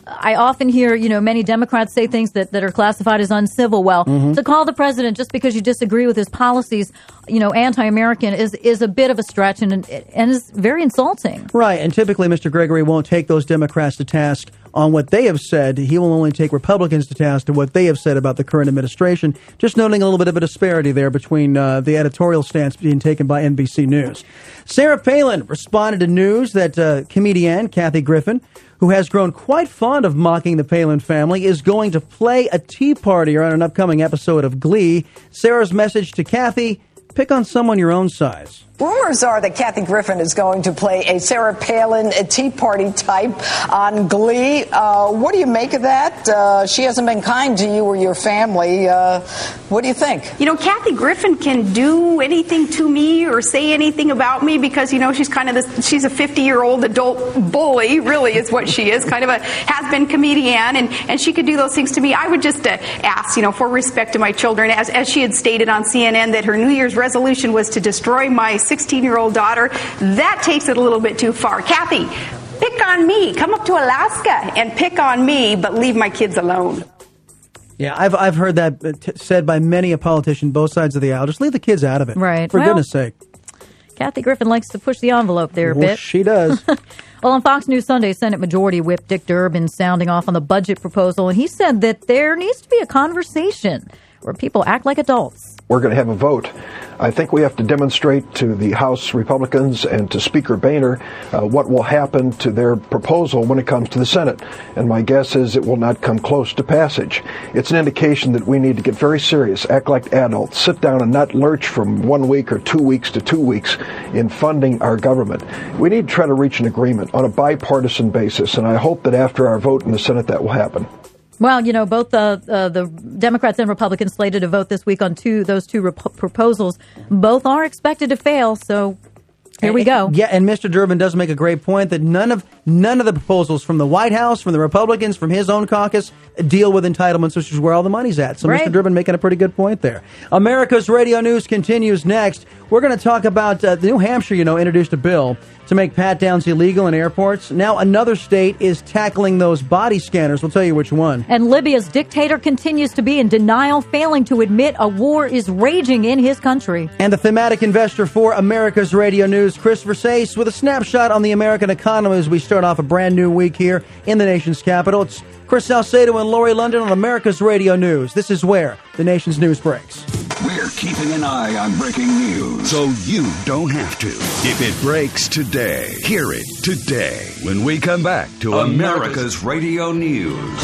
I often hear, you know, many Democrats say things that, that are classified as uncivil. Well, mm-hmm. to call the president just because you disagree with his policies, you know, anti-American is is a bit of a stretch and and is very insulting. Right, and typically Mister Gregory won't take those Democrats to task on what they have said. He will only take Republicans to task to what they have said about the current administration. Just noting a little bit of a disparity there between uh, the editorial stance being taken by N B C News. Sarah Palin responded to news that uh, comedian Kathy Griffin, who has grown quite fond of mocking the Palin family, is going to play a tea partier on an upcoming episode of Glee. Sarah's message to Kathy: pick on someone your own size. Rumors are that Kathy Griffin is going to play a Sarah Palin a Tea Party type on Glee. Uh, what do you make of that? Uh, she hasn't been kind to you or your family. Uh, what do you think? You know, Kathy Griffin can do anything to me or say anything about me because, you know, she's kind of this, she's a fifty-year-old adult bully, really is what she is, kind of a has-been comedian, and, and she could do those things to me. I would just uh, ask, you know, for respect to my children, as, as she had stated on C N N, that her New Year's resolution was to destroy my sixteen-year-old daughter. That takes it a little bit too far. Kathy, pick on me. Come up to Alaska and pick on me, but leave my kids alone. Yeah, I've I've heard that t- said by many a politician, both sides of the aisle. Just leave the kids out of it. Right. For well, goodness sake. Kathy Griffin likes to push the envelope there a well, bit. She does. Well, on Fox News Sunday, Senate Majority Whip Dick Durbin sounding off on the budget proposal, and he said that there needs to be a conversation where people act like adults. We're going to have a vote. I think we have to demonstrate to the House Republicans and to Speaker Boehner uh, what will happen to their proposal when it comes to the Senate. And my guess is it will not come close to passage. It's an indication that we need to get very serious, act like adults, sit down and not lurch from one week or two weeks to two weeks in funding our government. We need to try to reach an agreement on a bipartisan basis, and I hope that after our vote in the Senate that will happen. Well, you know, both the uh, the Democrats and Republicans slated to vote this week on two those two rep- proposals. Both are expected to fail, so here we go. Yeah, and Mister Durbin does make a great point that none of none of the proposals from the White House, from the Republicans, from his own caucus deal with entitlements, which is where all the money's at. So right. Mister Durbin making a pretty good point there. America's Radio News continues next. We're going to talk about uh, New Hampshire, you know, introduced a bill to make pat-downs illegal in airports. Now another state is tackling those body scanners. We'll tell you which one. And Libya's dictator continues to be in denial, failing to admit a war is raging in his country. And the thematic investor for America's Radio News, Christopher Sace, with a snapshot on the American economy as we start off a brand new week here in the nation's capital. It's Chris Salcedo and Lori London on America's Radio News. This is where the nation's news breaks. We're keeping an eye on breaking news, so you don't have to. If it breaks today, hear it today when we come back to America's, America's Radio News.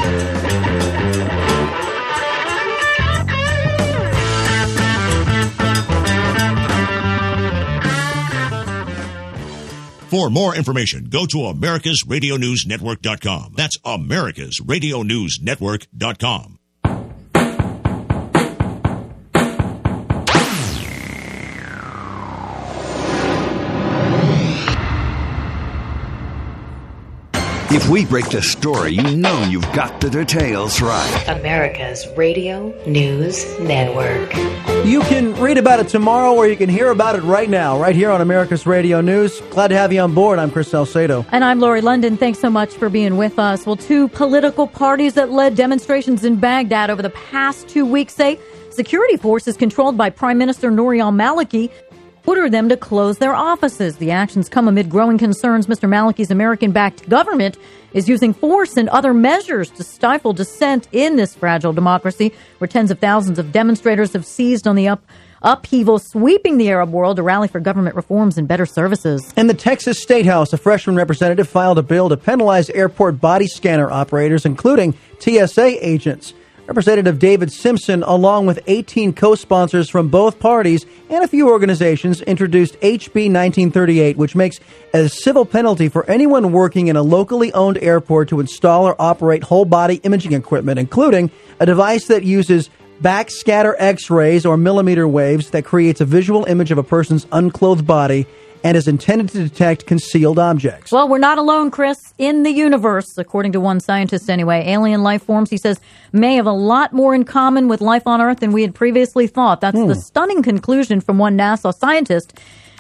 For more information, go to Americas Radio News Network dot com. That's Americas Radio News Network dot com. If we break the story, you know you've got the details right. America's Radio News Network. You can read about it tomorrow, or you can hear about it right now, right here on America's Radio News. Glad to have you on board. I'm Chris Salcedo. And I'm Lori London. Thanks so much for being with us. Well, two political parties that led demonstrations in Baghdad over the past two weeks say security forces controlled by Prime Minister Nouri al-Maliki ordered them to close their offices. The actions come amid growing concerns Mister Maliki's American-backed government is using force and other measures to stifle dissent in this fragile democracy, where tens of thousands of demonstrators have seized on the up upheaval sweeping the Arab world to rally for government reforms and better services. In the Texas State House, a freshman representative filed a bill to penalize airport body scanner operators, including T S A agents. Representative David Simpson, along with eighteen co-sponsors from both parties and a few organizations, introduced H B nineteen thirty-eight, which makes a civil penalty for anyone working in a locally owned airport to install or operate whole-body imaging equipment, including a device that uses backscatter X-rays or millimeter waves that creates a visual image of a person's unclothed body and is intended to detect concealed objects. Well, we're not alone, Chris. In the universe, according to one scientist anyway, alien life forms, he says, may have a lot more in common with life on Earth than we had previously thought. That's hmm. the stunning conclusion from one NASA scientist.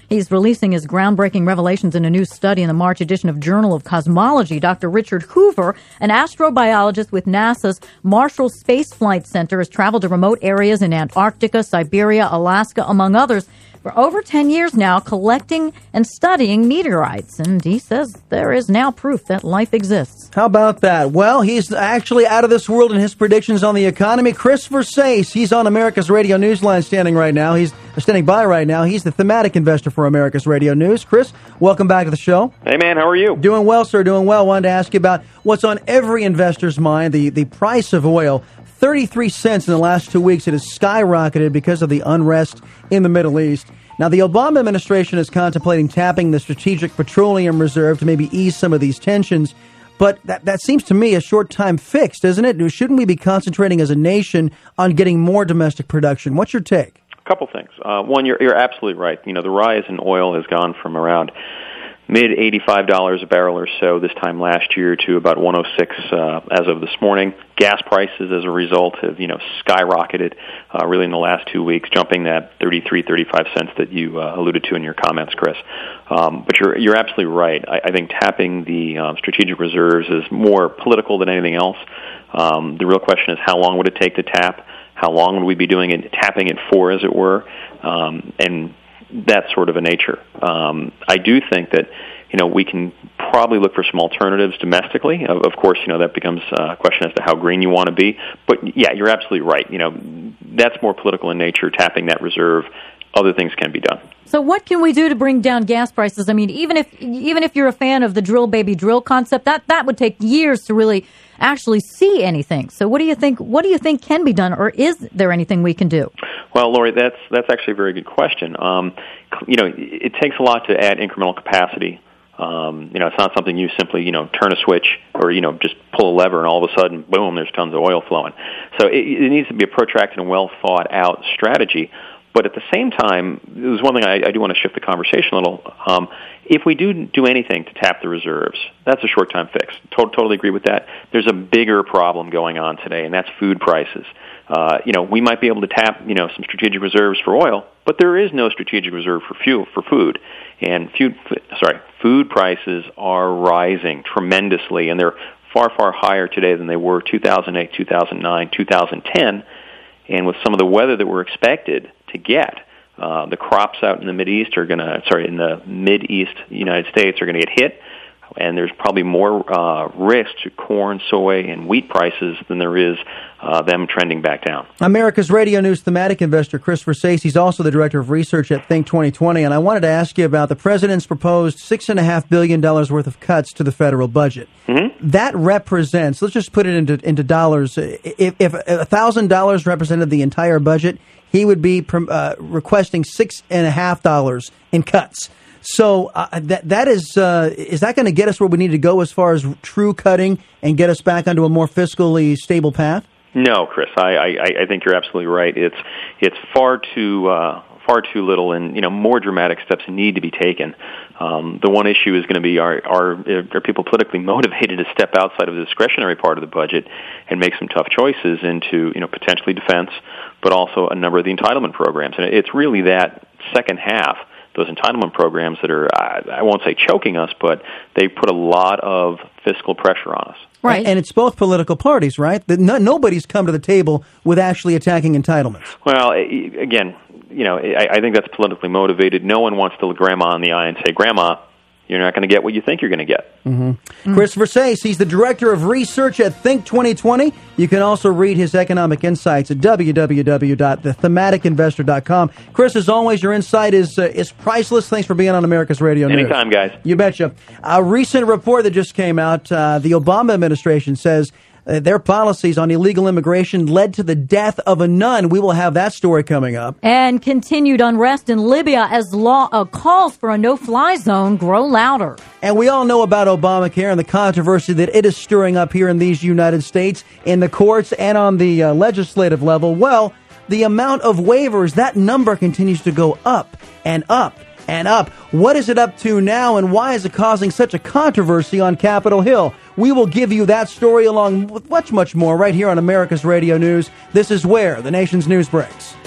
He's releasing his groundbreaking revelations in a new study in the March edition of Journal of Cosmology. Doctor Richard Hoover, an astrobiologist with NASA's Marshall Space Flight Center, has traveled to remote areas in Antarctica, Siberia, Alaska, among others, for over ten years now, collecting and studying meteorites. And he says there is now proof that life exists. How about that? Well, he's actually out of this world in his predictions on the economy. Chris Versace, he's on America's Radio Newsline standing right now. He's standing by right now. He's the thematic investor for America's Radio News. Chris, welcome back to the show. Hey, man, how are you? Doing well, sir, doing well. Wanted to ask you about what's on every investor's mind, the, the price of oil. thirty-three cents in the last two weeks. It has skyrocketed because of the unrest in the Middle East. Now, the Obama administration is contemplating tapping the Strategic Petroleum Reserve to maybe ease some of these tensions. But that, that seems to me a short-time fix, doesn't it? Shouldn't we be concentrating as a nation on getting more domestic production? What's your take? A couple things. Uh, one, you're, you're absolutely right. You know, the rise in oil has gone from around mid eighty-five dollars a barrel or so this time last year to about one oh six uh, as of this morning. Gas prices, as a result, have, you know, skyrocketed uh, really in the last two weeks, jumping that thirty-three, thirty-five cents that you uh, alluded to in your comments, Chris. Um, but you're you're absolutely right. I, I think tapping the um, strategic reserves is more political than anything else. Um, the real question is, how long would it take to tap? How long would we be doing it, tapping it for, as it were? Um, and that sort of a nature. Um, I do think that, you know, we can probably look for some alternatives domestically. Of, of course, you know, that becomes a question as to how green you want to be. But, yeah, you're absolutely right. You know, that's more political in nature, tapping that reserve. Other things can be done. So what can we do to bring down gas prices? I mean, even if even if you're a fan of the drill, baby, drill concept, that, that would take years to really actually see anything. So what do you think What do you think can be done, or is there anything we can do? Well, Lori, that's that's actually a very good question. Um, you know, it takes a lot to add incremental capacity. Um, you know, it's not something you simply, you know, turn a switch or, you know, just pull a lever and all of a sudden, boom, there's tons of oil flowing. So it, it needs to be a protracted and well thought out strategy. But at the same time, there's one thing I, I do want to shift the conversation a little. Um, if we do do anything to tap the reserves, that's a short-time fix. To- totally agree with that. There's a bigger problem going on today, and that's food prices. Uh, you know, we might be able to tap, you know, some strategic reserves for oil, but there is no strategic reserve for fuel, for food. And food, sorry, food prices are rising tremendously, and they're far, far higher today than they were two thousand eight, two thousand nine, two thousand ten. And with some of the weather that we're expected to get, uh, the crops out in the Mideast are going to, sorry, in the Mid-East United States are going to get hit, and there's probably more uh, risk to corn, soy, and wheat prices than there is uh, them trending back down. America's Radio News thematic investor Chris Versace, he's also the director of research at Think twenty twenty, and I wanted to ask you about the president's proposed six point five billion dollars worth of cuts to the federal budget. Mm-hmm. That represents, let's just put it into into dollars, if, if one thousand dollars represented the entire budget, he would be uh, requesting six point five dollars in cuts. So uh, that that is uh, is that going to get us where we need to go as far as true cutting and get us back onto a more fiscally stable path? No, Chris. I, I, I think you're absolutely right. It's it's far too uh, far too little, and you know more dramatic steps need to be taken. Um, the one issue is going to be are, are are people politically motivated to step outside of the discretionary part of the budget and make some tough choices into you know potentially defense, but also a number of the entitlement programs, and it's really that second half. Those entitlement programs that are, I won't say choking us, but they put a lot of fiscal pressure on us. Right. And it's both political parties, right? No, nobody's come to the table with actually attacking entitlements. Well, again, you know, I, I think that's politically motivated. No one wants to look Grandma in the eye and say, Grandma, you're not going to get what you think you're going to get. Mm-hmm. Mm-hmm. Chris Versace, he's the director of research at Think twenty twenty. You can also read his economic insights at w w w dot the thematic investor dot com. Chris, as always, your insight is uh, is priceless. Thanks for being on America's Radio News. Anytime, guys. You betcha. A recent report that just came out, uh, the Obama administration says Uh, their policies on illegal immigration led to the death of a nun. We will have that story coming up. And continued unrest in Libya as law uh, calls for a no-fly zone grow louder. And we all know about Obamacare and the controversy that it is stirring up here in these United States, in the courts and on the uh, legislative level. Well, the amount of waivers, that number continues to go up and up and up. What is it up to now, and why is it causing such a controversy on Capitol Hill? We will give you that story along with much, much more right here on America's Radio News. This is where the nation's news breaks.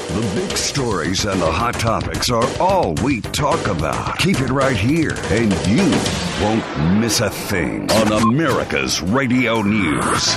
The big stories and the hot topics are all we talk about. Keep it right here, and you won't miss a thing on America's Radio News.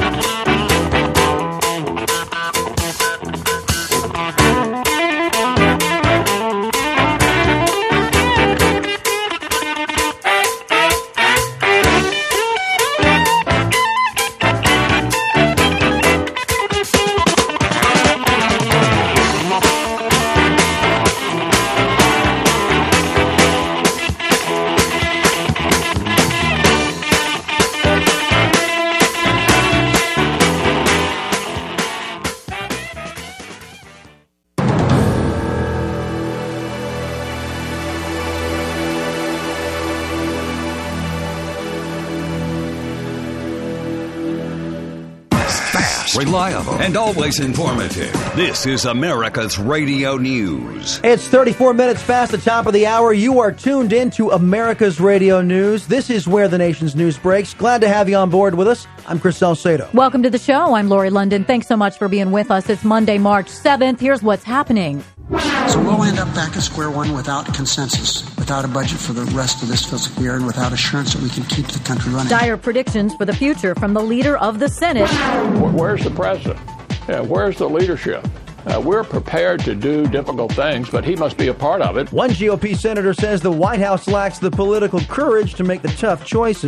Reliable and always informative. This is America's Radio News. It's thirty-four minutes past the top of the hour. You are tuned in to America's Radio News. This is where the nation's news breaks. Glad to have you on board with us. I'm Chris Salcedo. Welcome to the show. I'm Lori London. Thanks so much for being with us. It's Monday, March seventh. Here's what's happening. So we'll end up back at square one without consensus, without a budget for the rest of this fiscal year, and without assurance that we can keep the country running. Dire predictions for the future from the leader of the Senate. Where's the president? Yeah, where's the leadership? Uh, we're prepared to do difficult things, but he must be a part of it. One G O P senator says the White House lacks the political courage to make the tough choices.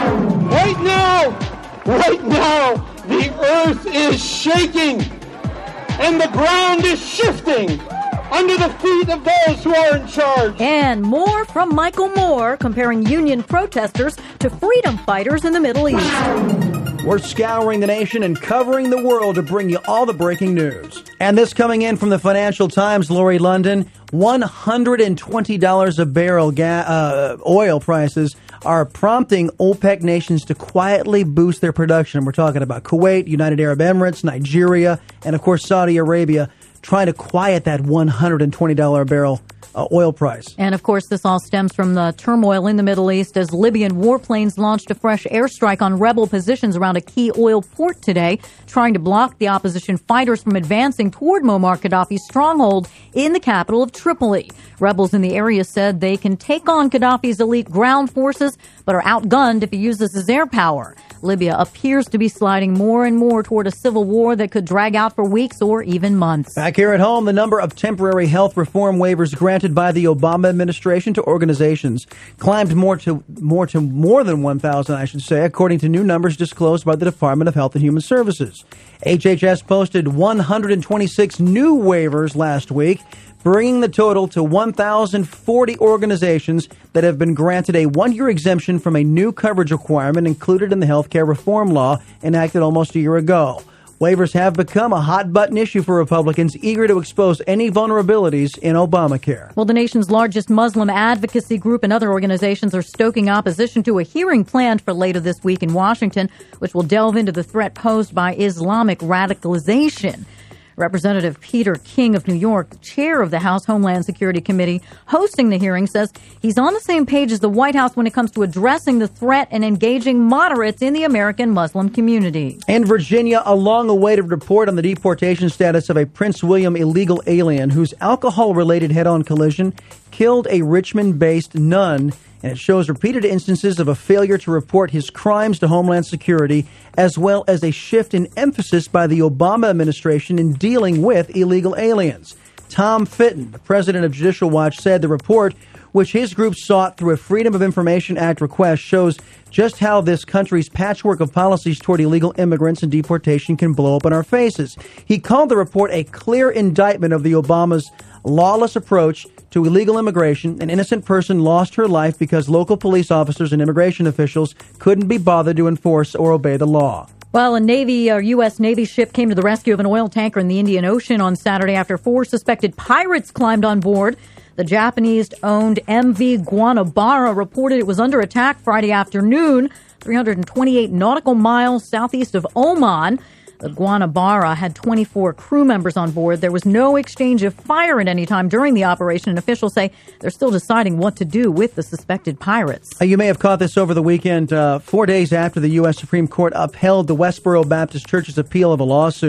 Right now, right now, the earth is shaking and the ground is shifting under the feet of those who are in charge. And more from Michael Moore comparing union protesters to freedom fighters in the Middle East. We're scouring the nation and covering the world to bring you all the breaking news. And this coming in from the Financial Times, Lori London, one hundred twenty dollars a barrel ga- uh, oil prices are prompting OPEC nations to quietly boost their production. We're talking about Kuwait, United Arab Emirates, Nigeria, and of course Saudi Arabia, trying to quiet that one hundred twenty dollars a barrel uh, oil price. And, of course, this all stems from the turmoil in the Middle East as Libyan warplanes launched a fresh airstrike on rebel positions around a key oil port today, trying to block the opposition fighters from advancing toward Muammar Gaddafi's stronghold in the capital of Tripoli. Rebels in the area said they can take on Gaddafi's elite ground forces, but are outgunned if he uses his air power. Libya appears to be sliding more and more toward a civil war that could drag out for weeks or even months. Back here at home, the number of temporary health reform waivers granted by the Obama administration to organizations climbed more to more to more than one thousand, I should say, according to new numbers disclosed by the Department of Health and Human Services. H H S posted one hundred twenty-six new waivers last week, bringing the total to one thousand forty organizations that have been granted a one-year exemption from a new coverage requirement included in the health care reform law enacted almost a year ago. Waivers have become a hot-button issue for Republicans eager to expose any vulnerabilities in Obamacare. Well, the nation's largest Muslim advocacy group and other organizations are stoking opposition to a hearing planned for later this week in Washington, which will delve into the threat posed by Islamic radicalization. Representative Peter King of New York, chair of the House Homeland Security Committee, hosting the hearing, says he's on the same page as the White House when it comes to addressing the threat and engaging moderates in the American Muslim community. In Virginia, a long-awaited report on the deportation status of a Prince William illegal alien whose alcohol-related head-on collision killed a Richmond-based nun, and it shows repeated instances of a failure to report his crimes to Homeland Security, as well as a shift in emphasis by the Obama administration in dealing with illegal aliens. Tom Fitton, the president of Judicial Watch, said the report, which his group sought through a Freedom of Information Act request, shows just how this country's patchwork of policies toward illegal immigrants and deportation can blow up in our faces. He called the report a clear indictment of the Obama's lawless approach to illegal immigration. An innocent person lost her life because local police officers and immigration officials couldn't be bothered to enforce or obey the law. Well, a Navy or U S. Navy ship came to the rescue of an oil tanker in the Indian Ocean on Saturday after four suspected pirates climbed on board. The Japanese-owned M V Guanabara reported it was under attack Friday afternoon, three hundred twenty-eight nautical miles southeast of Oman. The Guanabara had twenty-four crew members on board. There was no exchange of fire at any time during the operation, and officials say they're still deciding what to do with the suspected pirates. You may have caught this over the weekend. Uh, four days after the U S. Supreme Court upheld the Westboro Baptist Church's appeal of a lawsuit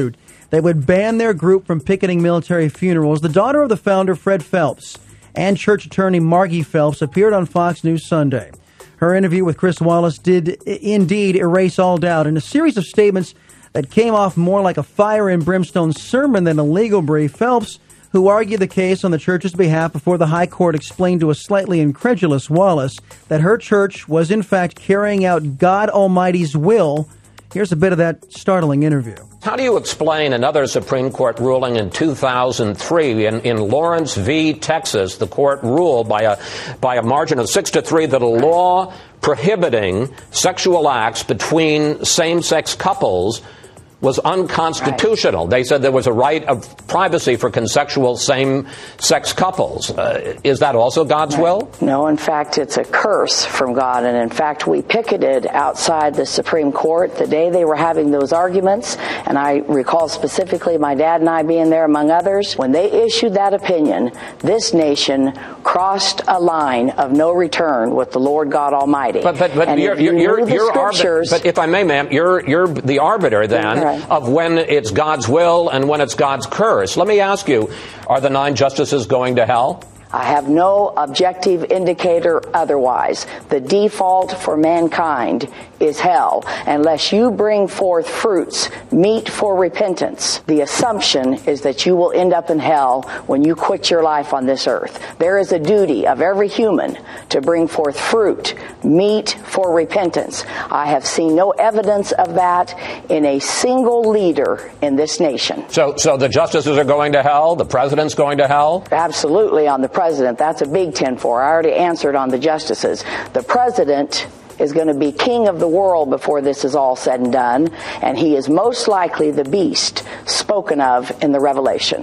They would ban their group from picketing military funerals. The daughter of the founder, Fred Phelps, and church attorney Margie Phelps appeared on Fox News Sunday. Her interview with Chris Wallace did indeed erase all doubt. In a series of statements that came off more like a fire and brimstone sermon than a legal brief, Phelps, who argued the case on the church's behalf before the High Court, explained to a slightly incredulous Wallace that her church was in fact carrying out God Almighty's will. Here's a bit of that startling interview. How do you explain another Supreme Court ruling in two thousand three in, in Lawrence v. Texas? The court ruled by a by a margin of six to three that a law prohibiting sexual acts between same-sex couples was unconstitutional. Right. They said there was a right of privacy for consensual same-sex couples. Uh, is that also God's right. will? No, in fact, it's a curse from God. And in fact, we picketed outside the Supreme Court the day they were having those arguments. And I recall specifically my dad and I being there, among others. When they issued that opinion, this nation crossed a line of no return with the Lord God Almighty. But, but, but and you're, if you you're, the you're scriptures, arbit- but if I may, ma'am, you're, you're the arbiter then. Right. Of when it's God's will and when it's God's curse. Let me ask you, are the nine justices going to hell? I have no objective indicator otherwise. The default for mankind is hell. Unless you bring forth fruits, meet for repentance, the assumption is that you will end up in hell when you quit your life on this earth. There is a duty of every human to bring forth fruit, meet for repentance. I have seen no evidence of that in a single leader in this nation. So, so the justices are going to hell? The president's going to hell? Absolutely, on the president. That's a big ten four. I already answered on the justices. The president is going to be king of the world before this is all said and done, and he is most likely the beast spoken of in the Revelation.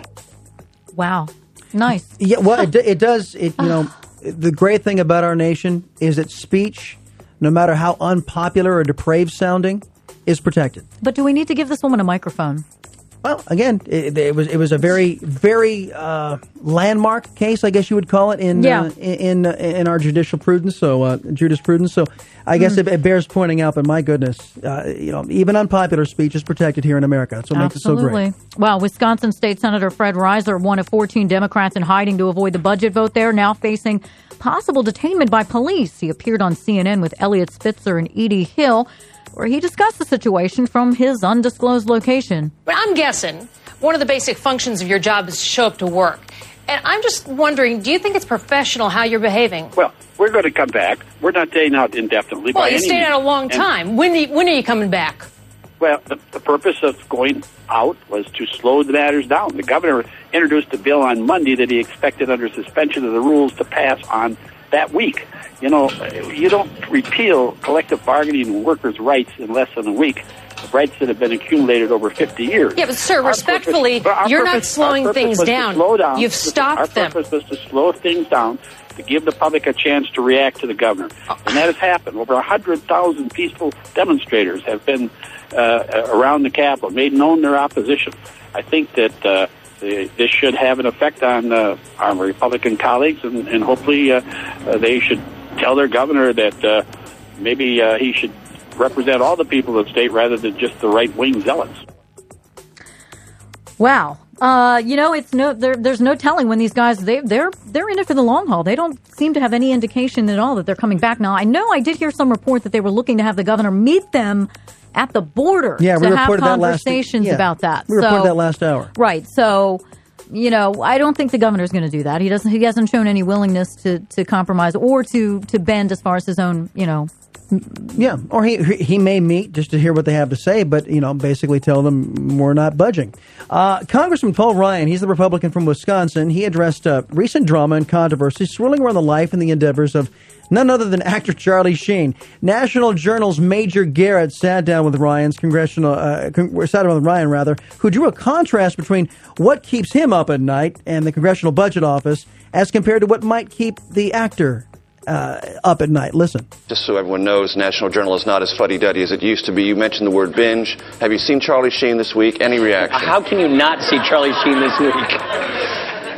Wow. Nice. Yeah, well, it, it does, it, you know, the great thing about our nation is that speech, no matter how unpopular or depraved sounding, is protected. But do we need to give this woman a microphone? Well, again, it, it was it was a very very uh, landmark case, I guess you would call it, in yeah. uh, in uh, in our judicial prudence. So uh, jurisprudence. So I guess mm. it, it bears pointing out. But my goodness, uh, you know, even unpopular speech is protected here in America. That's what Absolutely. makes it so great. Well, Wisconsin State Senator Fred Reiser, one of fourteen Democrats in hiding to avoid the budget vote there, now facing possible detainment by police. He appeared on C N N with Elliot Spitzer and Edie Hill, where he discussed the situation from his undisclosed location. But I'm guessing one of the basic functions of your job is to show up to work. And I'm just wondering, do you think it's professional how you're behaving? Well, we're going to come back. We're not staying out indefinitely. Well, by you any stayed means. out a long time. When, are you, when are you coming back? Well, the, the purpose of going out was to slow the matters down. The governor introduced a bill on Monday that he expected under suspension of the rules to pass on that week. You know, you don't repeal collective bargaining and workers' rights in less than a week, rights that have been accumulated over fifty years. Yeah, but sir, Our respectfully, purpose, you're purpose, not slowing things down. down. You've stopped our them. Our purpose was to slow things down, to give the public a chance to react to the governor. Oh. And that has happened. Over one hundred thousand peaceful demonstrators have been uh, around the Capitol, made known their opposition. I think that uh, this should have an effect on uh, our Republican colleagues, and, and hopefully uh, uh, they should tell their governor that uh, maybe uh, he should represent all the people of the state rather than just the right-wing zealots. Wow. Uh, you know, it's no there, there's no telling when these guys, they, they're they're in it for the long haul. They don't seem to have any indication at all that they're coming back. Now, I know I did hear some report that they were looking to have the governor meet them at the border yeah, to we have conversations that last, yeah, about that. We reported so, that last hour. Right. So, you know, I don't think the governor's going to do that. He doesn't. He hasn't shown any willingness to, to compromise or to, to bend as far as his own, you know. Yeah, or he he may meet just to hear what they have to say, but, you know, basically tell them we're not budging. Uh, Congressman Paul Ryan, he's the Republican from Wisconsin. He addressed uh, recent drama and controversy swirling around the life and the endeavors of none other than actor Charlie Sheen. National Journal's Major Garrett sat down with Ryan's congressional, uh, con- sat down with Ryan rather, who drew a contrast between what keeps him up at night and the Congressional Budget Office as compared to what might keep the actor Uh, up at night. Listen. Just so everyone knows, National Journal is not as fuddy-duddy as it used to be. You mentioned the word binge. Have you seen Charlie Sheen this week? Any reaction? How can you not see Charlie Sheen this week? Uh,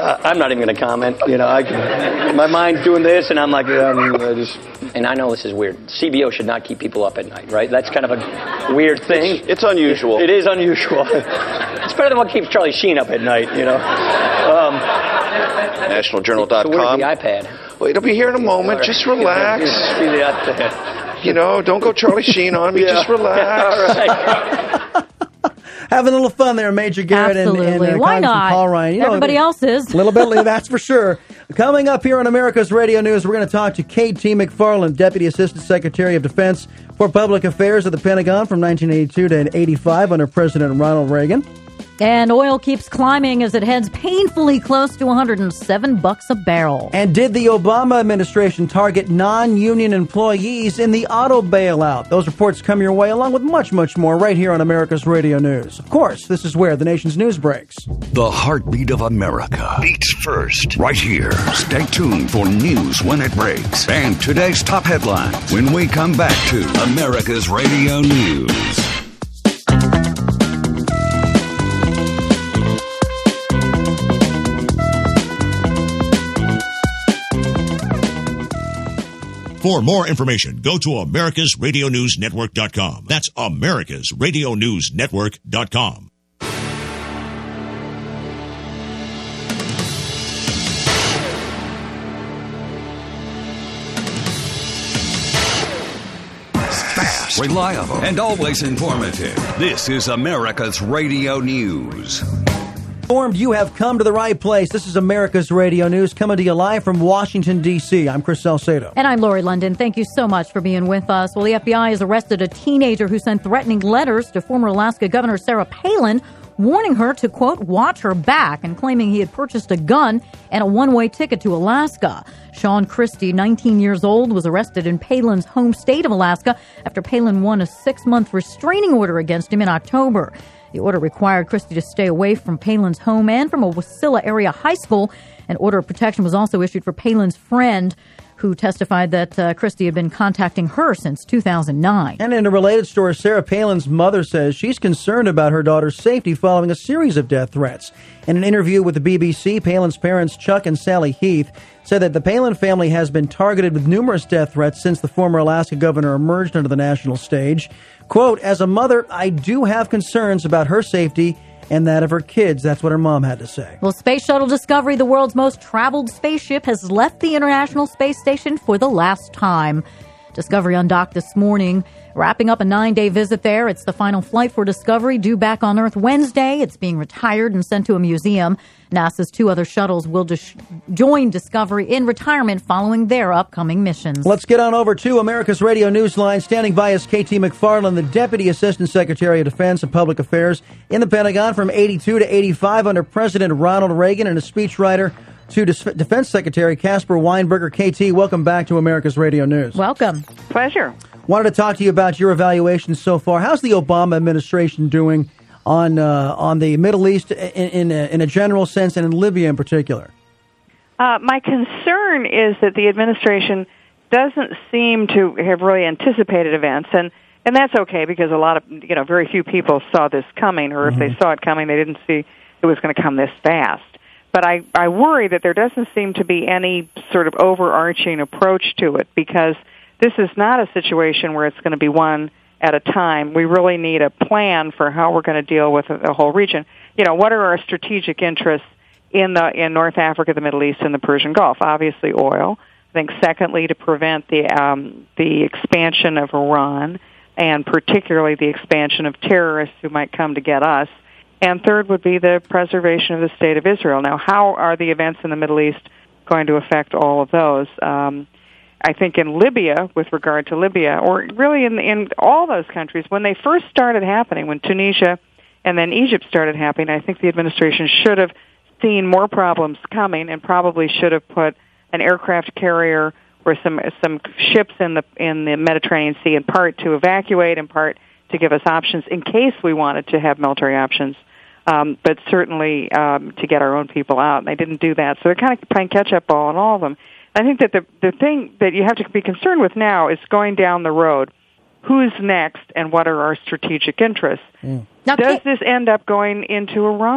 Uh, I'm not even going to comment. You know, I, my mind's doing this, and I'm like, um, I just. And I know this is weird. C B O should not keep people up at night, right? That's kind of a weird thing. It's, it's unusual. It, it is unusual. It's better than what keeps Charlie Sheen up at night, you know. Um, National Journal dot com. So where's the iPad? Well, it'll be here in a moment. Right. Just relax. See the iPad. You know, don't go Charlie Sheen on me. Yeah. Just relax. All right. Having a little fun there, Major Garrett and, and uh, Why Congressman not? Paul Ryan. You know, Everybody else is. A little bit, that's for sure. Coming up here on America's Radio News, we're going to talk to K T McFarland, Deputy Assistant Secretary of Defense for Public Affairs at the Pentagon from nineteen eighty-two to eighty-five under President Ronald Reagan. And oil keeps climbing as it heads painfully close to one hundred seven bucks a barrel. And did the Obama administration target non-union employees in the auto bailout? Those reports come your way along with much, much more right here on America's Radio News. Of course, this is where the nation's news breaks. The heartbeat of America beats first right here. Stay tuned for news when it breaks and today's top headlines when we come back to America's Radio News. For more information, go to Americas Radio News Network dot com. That's Americas Radio News Network dot com. Fast, reliable, and always informative. This is America's Radio News. Informed, you have come to the right place. This is America's Radio News coming to you live from Washington, D C. I'm Chris Salcedo. And I'm Lori London. Thank you so much for being with us. Well, the F B I has arrested a teenager who sent threatening letters to former Alaska Governor Sarah Palin, warning her to, quote, watch her back, and claiming he had purchased a gun and a one-way ticket to Alaska. Sean Christie, nineteen years old, was arrested in Palin's home state of Alaska after Palin won a six-month restraining order against him in October. The order required Christie to stay away from Palin's home and from a Wasilla area high school. An order of protection was also issued for Palin's friend, who testified that uh, Christie had been contacting her since two thousand nine. And in a related story, Sarah Palin's mother says she's concerned about her daughter's safety following a series of death threats. In an interview with the B B C, Palin's parents, Chuck and Sally Heath, said that the Palin family has been targeted with numerous death threats since the former Alaska governor emerged onto the national stage. Quote, as a mother, I do have concerns about her safety and that of her kids. That's what her mom had to say. Well, Space Shuttle Discovery, the world's most traveled spaceship, has left the International Space Station for the last time. Discovery undocked this morning, wrapping up a nine-day visit there. It's the final flight for Discovery, due back on Earth Wednesday. It's being retired and sent to a museum. NASA's two other shuttles will dis- join Discovery in retirement following their upcoming missions. Let's get on over to America's Radio Newsline. Standing by is K T McFarland, the Deputy Assistant Secretary of Defense and Public Affairs in the Pentagon from eighty-two to eighty-five under President Ronald Reagan, and a speechwriter to Defense Secretary Caspar Weinberger. K T, welcome back to America's Radio News. Welcome. Pleasure. Wanted to talk to you about your evaluation so far. How's the Obama administration doing on uh, on the Middle East in, in, a, in a general sense, and in Libya in particular? Uh, my concern is that the administration doesn't seem to have really anticipated events, and, and that's okay because a lot of, you know, very few people saw this coming, or if Mm-hmm. they saw it coming, they didn't see it was going to come this fast. But I, I worry that there doesn't seem to be any sort of overarching approach to it, because this is not a situation where it's going to be one at a time. We really need a plan for how we're going to deal with the whole region. You know, what are our strategic interests in the in North Africa, the Middle East, and the Persian Gulf? Obviously, oil. I think, secondly, to prevent the um, the expansion of Iran, and particularly the expansion of terrorists who might come to get us. And third would be the preservation of the State of Israel. Now, how are the events in the Middle East going to affect all of those? Um, I think in Libya, with regard to Libya, or really in in all those countries, when they first started happening, when Tunisia and then Egypt started happening, I think the administration should have seen more problems coming and probably should have put an aircraft carrier or some some ships in the in the Mediterranean Sea, in part to evacuate, in part to give us options in case we wanted to have military options. Um, but certainly um, to get our own people out, and they didn't do that. So they're kind of playing catch-up ball on all of them. I think that the the thing that you have to be concerned with now is going down the road. Who's next, and what are our strategic interests? Mm. Now, Does this end up going into Iran,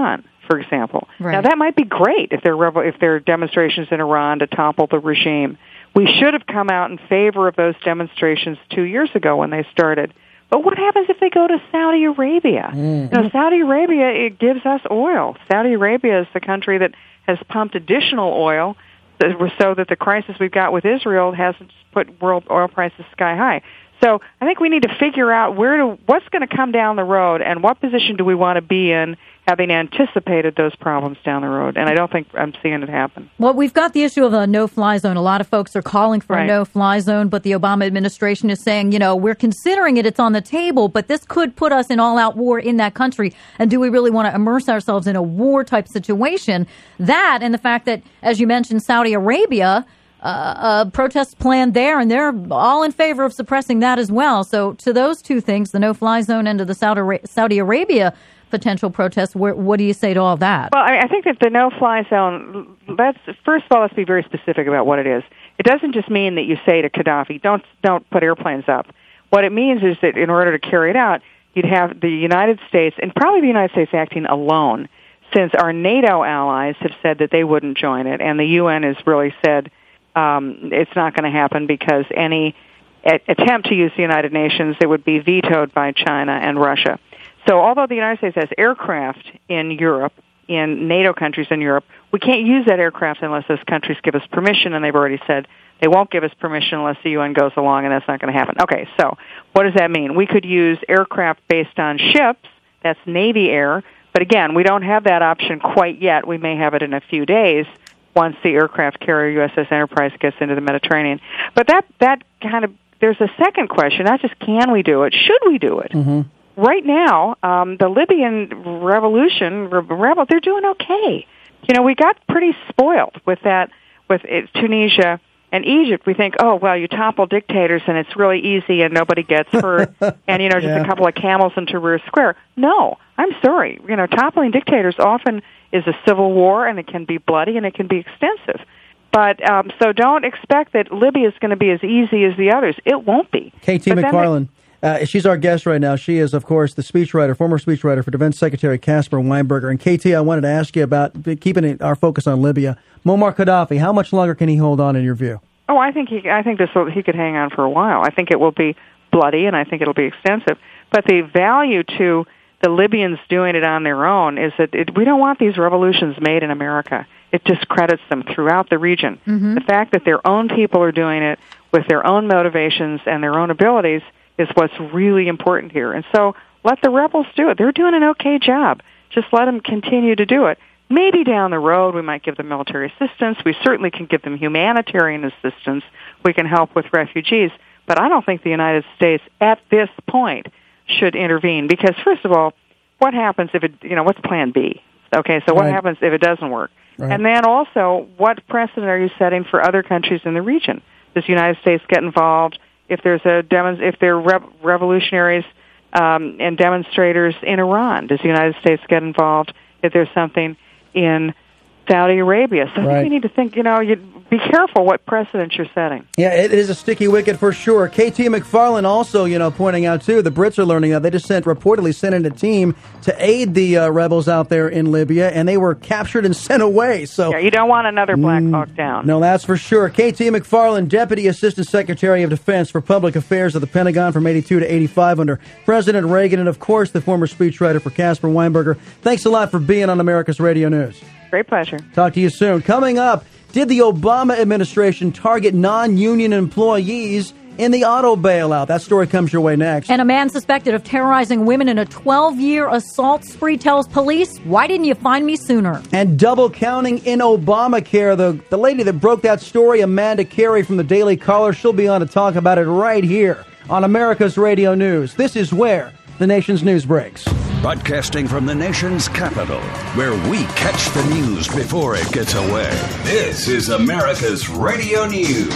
for example. Right. Now, that might be great if there are if there are demonstrations in Iran to topple the regime. We should have come out in favor of those demonstrations two years ago when they started. But what happens if they go to Saudi Arabia? Mm. You know, Saudi Arabia, it gives us oil. Saudi Arabia is the country that has pumped additional oil so that the crisis we've got with Israel hasn't put world oil prices sky high. So I think we need to figure out where to, what's going to come down the road and what position do we want to be in, having anticipated those problems down the road. And I don't think I'm seeing it happen. Well, we've got the issue of a no-fly zone. A lot of folks are calling for Right. a no-fly zone, but the Obama administration is saying, you know, we're considering it, it's on the table, but this could put us in all-out war in that country. And do we really want to immerse ourselves in a war-type situation? That and the fact that, as you mentioned, Saudi Arabia, uh, a protest planned there, and they're all in favor of suppressing that as well. So to those two things, the no-fly zone and to the Saudi, Saudi Arabia potential protests, where, what do you say to all of that? Well, I, I think that the no-fly zone, let's, first of all, let's be very specific about what it is. It doesn't just mean that you say to Gaddafi, don't, don't put airplanes up. What it means is that in order to carry it out, you'd have the United States, and probably the United States acting alone, since our NATO allies have said that they wouldn't join it, and the U N has really said um, it's not going to happen because any a- attempt to use the United Nations, it would be vetoed by China and Russia. So although the United States has aircraft in Europe, in NATO countries in Europe, we can't use that aircraft unless those countries give us permission, and they've already said they won't give us permission unless the U N goes along, and that's not going to happen. Okay, so what does that mean? We could use aircraft based on ships, that's Navy air, but again, we don't have that option quite yet. We may have it in a few days once the aircraft carrier U S S Enterprise gets into the Mediterranean. But that, that kind of, there's a second question, not just can we do it, should we do it? Mm-hmm. Right now, um, the Libyan revolution, rebel, they're doing okay. You know, we got pretty spoiled with that, with it, Tunisia and Egypt. We think, oh, well, you topple dictators and it's really easy and nobody gets hurt, and, you know, just Yeah. a couple of camels in Tahrir Square. No, I'm sorry. You know, toppling dictators often is a civil war, and it can be bloody and it can be extensive. But, um, so don't expect that Libya is going to be as easy as the others. It won't be. K T But then McFarland. Uh, she's our guest right now. She is, of course, the speechwriter, former speechwriter for Defense Secretary Caspar Weinberger. And K T, I wanted to ask you about keeping it, our focus on Libya. Muammar Gaddafi, how much longer can he hold on in your view? Oh, I think he. I think this will, he could hang on for a while. I think it will be bloody, and I think it'll be extensive. But the value to the Libyans doing it on their own is that it, we don't want these revolutions made in America. It discredits them throughout the region. Mm-hmm. The fact that their own people are doing it with their own motivations and their own abilities is what's really important here. And so let the rebels do it. They're doing an okay job. Just let them continue to do it. Maybe down the road we might give them military assistance. We certainly can give them humanitarian assistance. We can help with refugees. But I don't think the United States at this point should intervene because, first of all, what happens if it, you know, what's plan B? Okay, so what Right. happens if it doesn't work? Right. And then also, what precedent are you setting for other countries in the region? Does the United States get involved if there's a demo, if there are rev- revolutionaries um, and demonstrators in Iran? Does the United States get involved if there's something in Saudi Arabia? So I Right. think we need to think, you know, you be careful what precedent you're setting. Yeah, it is a sticky wicket for sure. K T McFarland also, you know, pointing out, too, the Brits are learning that they just sent, reportedly sent in a team to aid the uh, rebels out there in Libya, and they were captured and sent away. So Yeah, you don't want another Black Hawk Down. No, that's for sure. K T McFarland, Deputy Assistant Secretary of Defense for Public Affairs of the Pentagon from eighty-two to eighty-five under President Reagan, and, of course, the former speechwriter for Caspar Weinberger. Thanks a lot for being on America's Radio News. Great pleasure. Talk to you soon. Coming up, did the Obama administration target non-union employees in the auto bailout? That story comes your way next. And a man suspected of terrorizing women in a twelve-year assault spree tells police, why didn't you find me sooner? And double counting in Obamacare. The, the lady that broke that story, Amanda Carey from the Daily Caller, she'll be on to talk about it right here on America's Radio News. This is where the nation's news breaks. Broadcasting from the nation's capital, where we catch the news before it gets away. This is America's Radio News.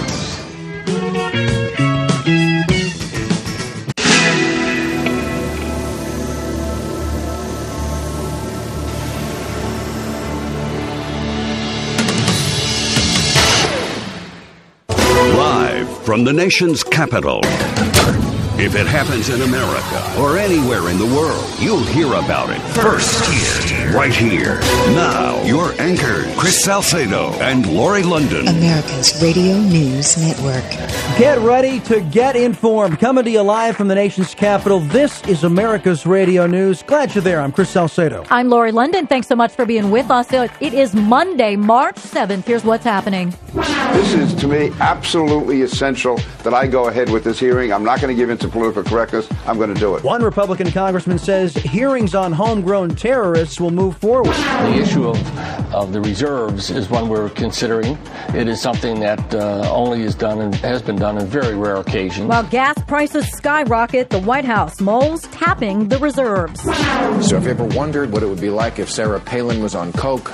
Live from the nation's capital. If it happens in America or anywhere in the world, you'll hear about it first here. right here. Now, your anchor, Chris Salcedo and Lori London. America's Radio News Network. Get ready to get informed. Coming to you live from the nation's capital, this is America's Radio News. Glad you're there. I'm Chris Salcedo. I'm Lori London. Thanks so much for being with us. It is Monday, March seventh. Here's what's happening. This is, to me, absolutely essential that I go ahead with this hearing. I'm not going to give in to political correctness. I'm going to do it. One Republican congressman says hearings on homegrown terrorists will move forward. The issue of, of the reserves is one we're considering. It is something that uh, only is done and has been done on very rare occasions. While gas prices skyrocket, the White House moles tapping the reserves. So if you ever wondered what it would be like if Sarah Palin was on coke...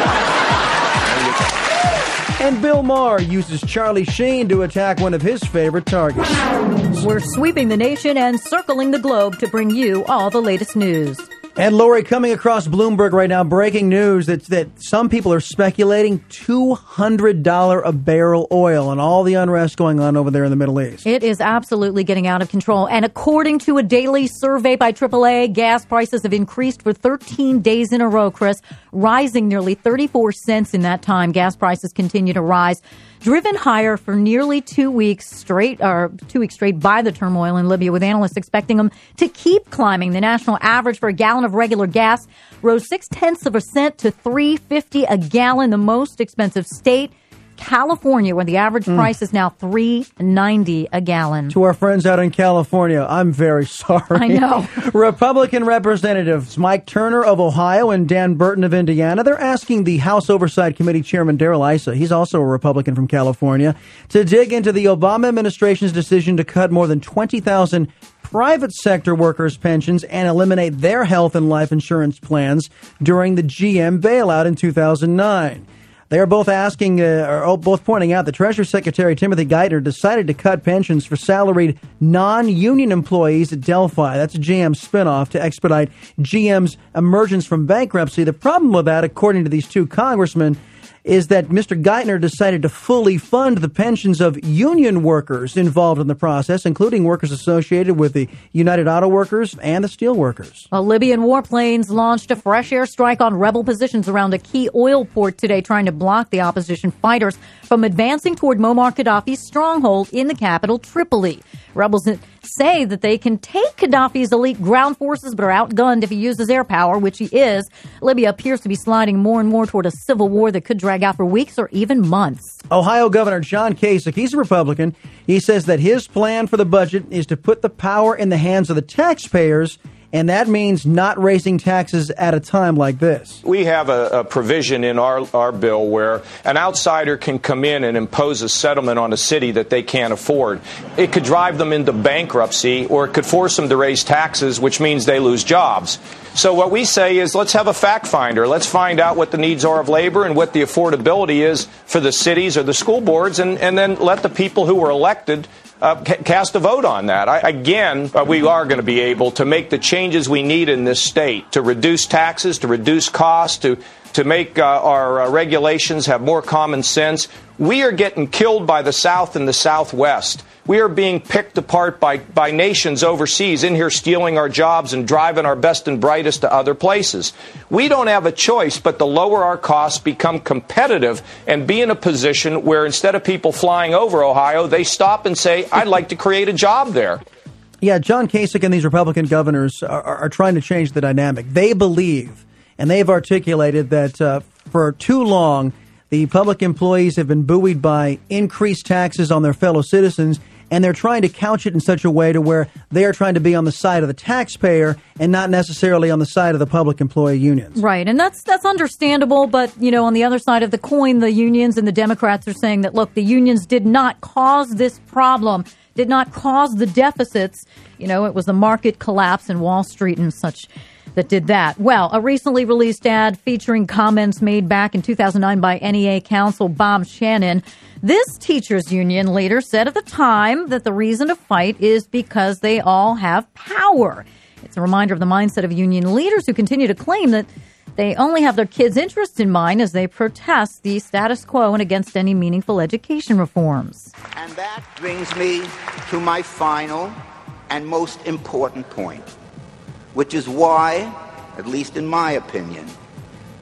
And Bill Maher uses Charlie Sheen to attack one of his favorite targets. We're sweeping the nation and circling the globe to bring you all the latest news. And Lori, coming across Bloomberg right now, breaking news that that some people are speculating two hundred dollars a barrel oil and all the unrest going on over there in the Middle East. It is absolutely getting out of control. And according to a daily survey by triple A, gas prices have increased for thirteen days in a row, Chris, rising nearly thirty-four cents in that time. Gas prices continue to rise, driven higher for nearly two weeks straight, or two weeks straight by the turmoil in Libya, with analysts expecting them to keep climbing. The national average for a gallon of regular gas rose six tenths of a cent to three fifty a gallon. The most expensive state, California, where the average mm. price is now three ninety a gallon. To our friends out in California, I'm very sorry. I know. Republican representatives Mike Turner of Ohio and Dan Burton of Indiana, they're asking the House Oversight Committee Chairman Darrell Issa, he's also a Republican from California, to dig into the Obama administration's decision to cut more than twenty thousand private sector workers' pensions and eliminate their health and life insurance plans during the G M bailout in two thousand nine. They are both asking, uh, or both pointing out that Treasury Secretary Timothy Geithner decided to cut pensions for salaried non-union employees at Delphi. That's a G M spinoff to expedite G M's emergence from bankruptcy. The problem with that, according to these two congressmen, is that Mister Geithner decided to fully fund the pensions of union workers involved in the process, including workers associated with the United Auto Workers and the Steel Workers. Well, Libyan warplanes launched a fresh airstrike on rebel positions around a key oil port today, trying to block the opposition fighters from advancing toward Muammar Gaddafi's stronghold in the capital, Tripoli. Rebels say that they can take Gaddafi's elite ground forces, but are outgunned if he uses air power, which he is. Libya appears to be sliding more and more toward a civil war that could drag out for weeks or even months. Ohio Governor John Kasich, he's a Republican. He says that his plan for the budget is to put the power in the hands of the taxpayers, and that means not raising taxes at a time like this. We have a, a provision in our, our bill where an outsider can come in and impose a settlement on a city that they can't afford. It could drive them into bankruptcy, or it could force them to raise taxes, which means they lose jobs. So what we say is, let's have a fact finder. Let's find out what the needs are of labor and what the affordability is for the cities or the school boards, and, and then let the people who were elected Uh, ca- cast a vote on that. I, again, uh, we are going to be able to make the changes we need in this state to reduce taxes, to reduce costs, to to make uh, our uh, regulations have more common sense. We are getting killed by the South and the Southwest. We are being picked apart by, by nations overseas in here, stealing our jobs and driving our best and brightest to other places. We don't have a choice but to lower our costs, become competitive, and be in a position where instead of people flying over Ohio, they stop and say, I'd like to create a job there. Yeah, John Kasich and these Republican governors are, are trying to change the dynamic. They believe, and they've articulated that uh, for too long, the public employees have been buoyed by increased taxes on their fellow citizens, and they're trying to couch it in such a way to where they are trying to be on the side of the taxpayer and not necessarily on the side of the public employee unions. Right, and that's that's understandable, but, you know, on the other side of the coin, the unions and the Democrats are saying that, look, the unions did not cause this problem, did not cause the deficits. You know, it was the market collapse in Wall Street and such that did that. Well, a recently released ad featuring comments made back in two thousand nine by N E A counsel Bob Shannon. This teachers union leader said at the time that the reason to fight is because they all have power. It's a reminder of the mindset of union leaders who continue to claim that they only have their kids' interests in mind as they protest the status quo and against any meaningful education reforms. And that brings me to my final and most important point, which is why, at least in my opinion,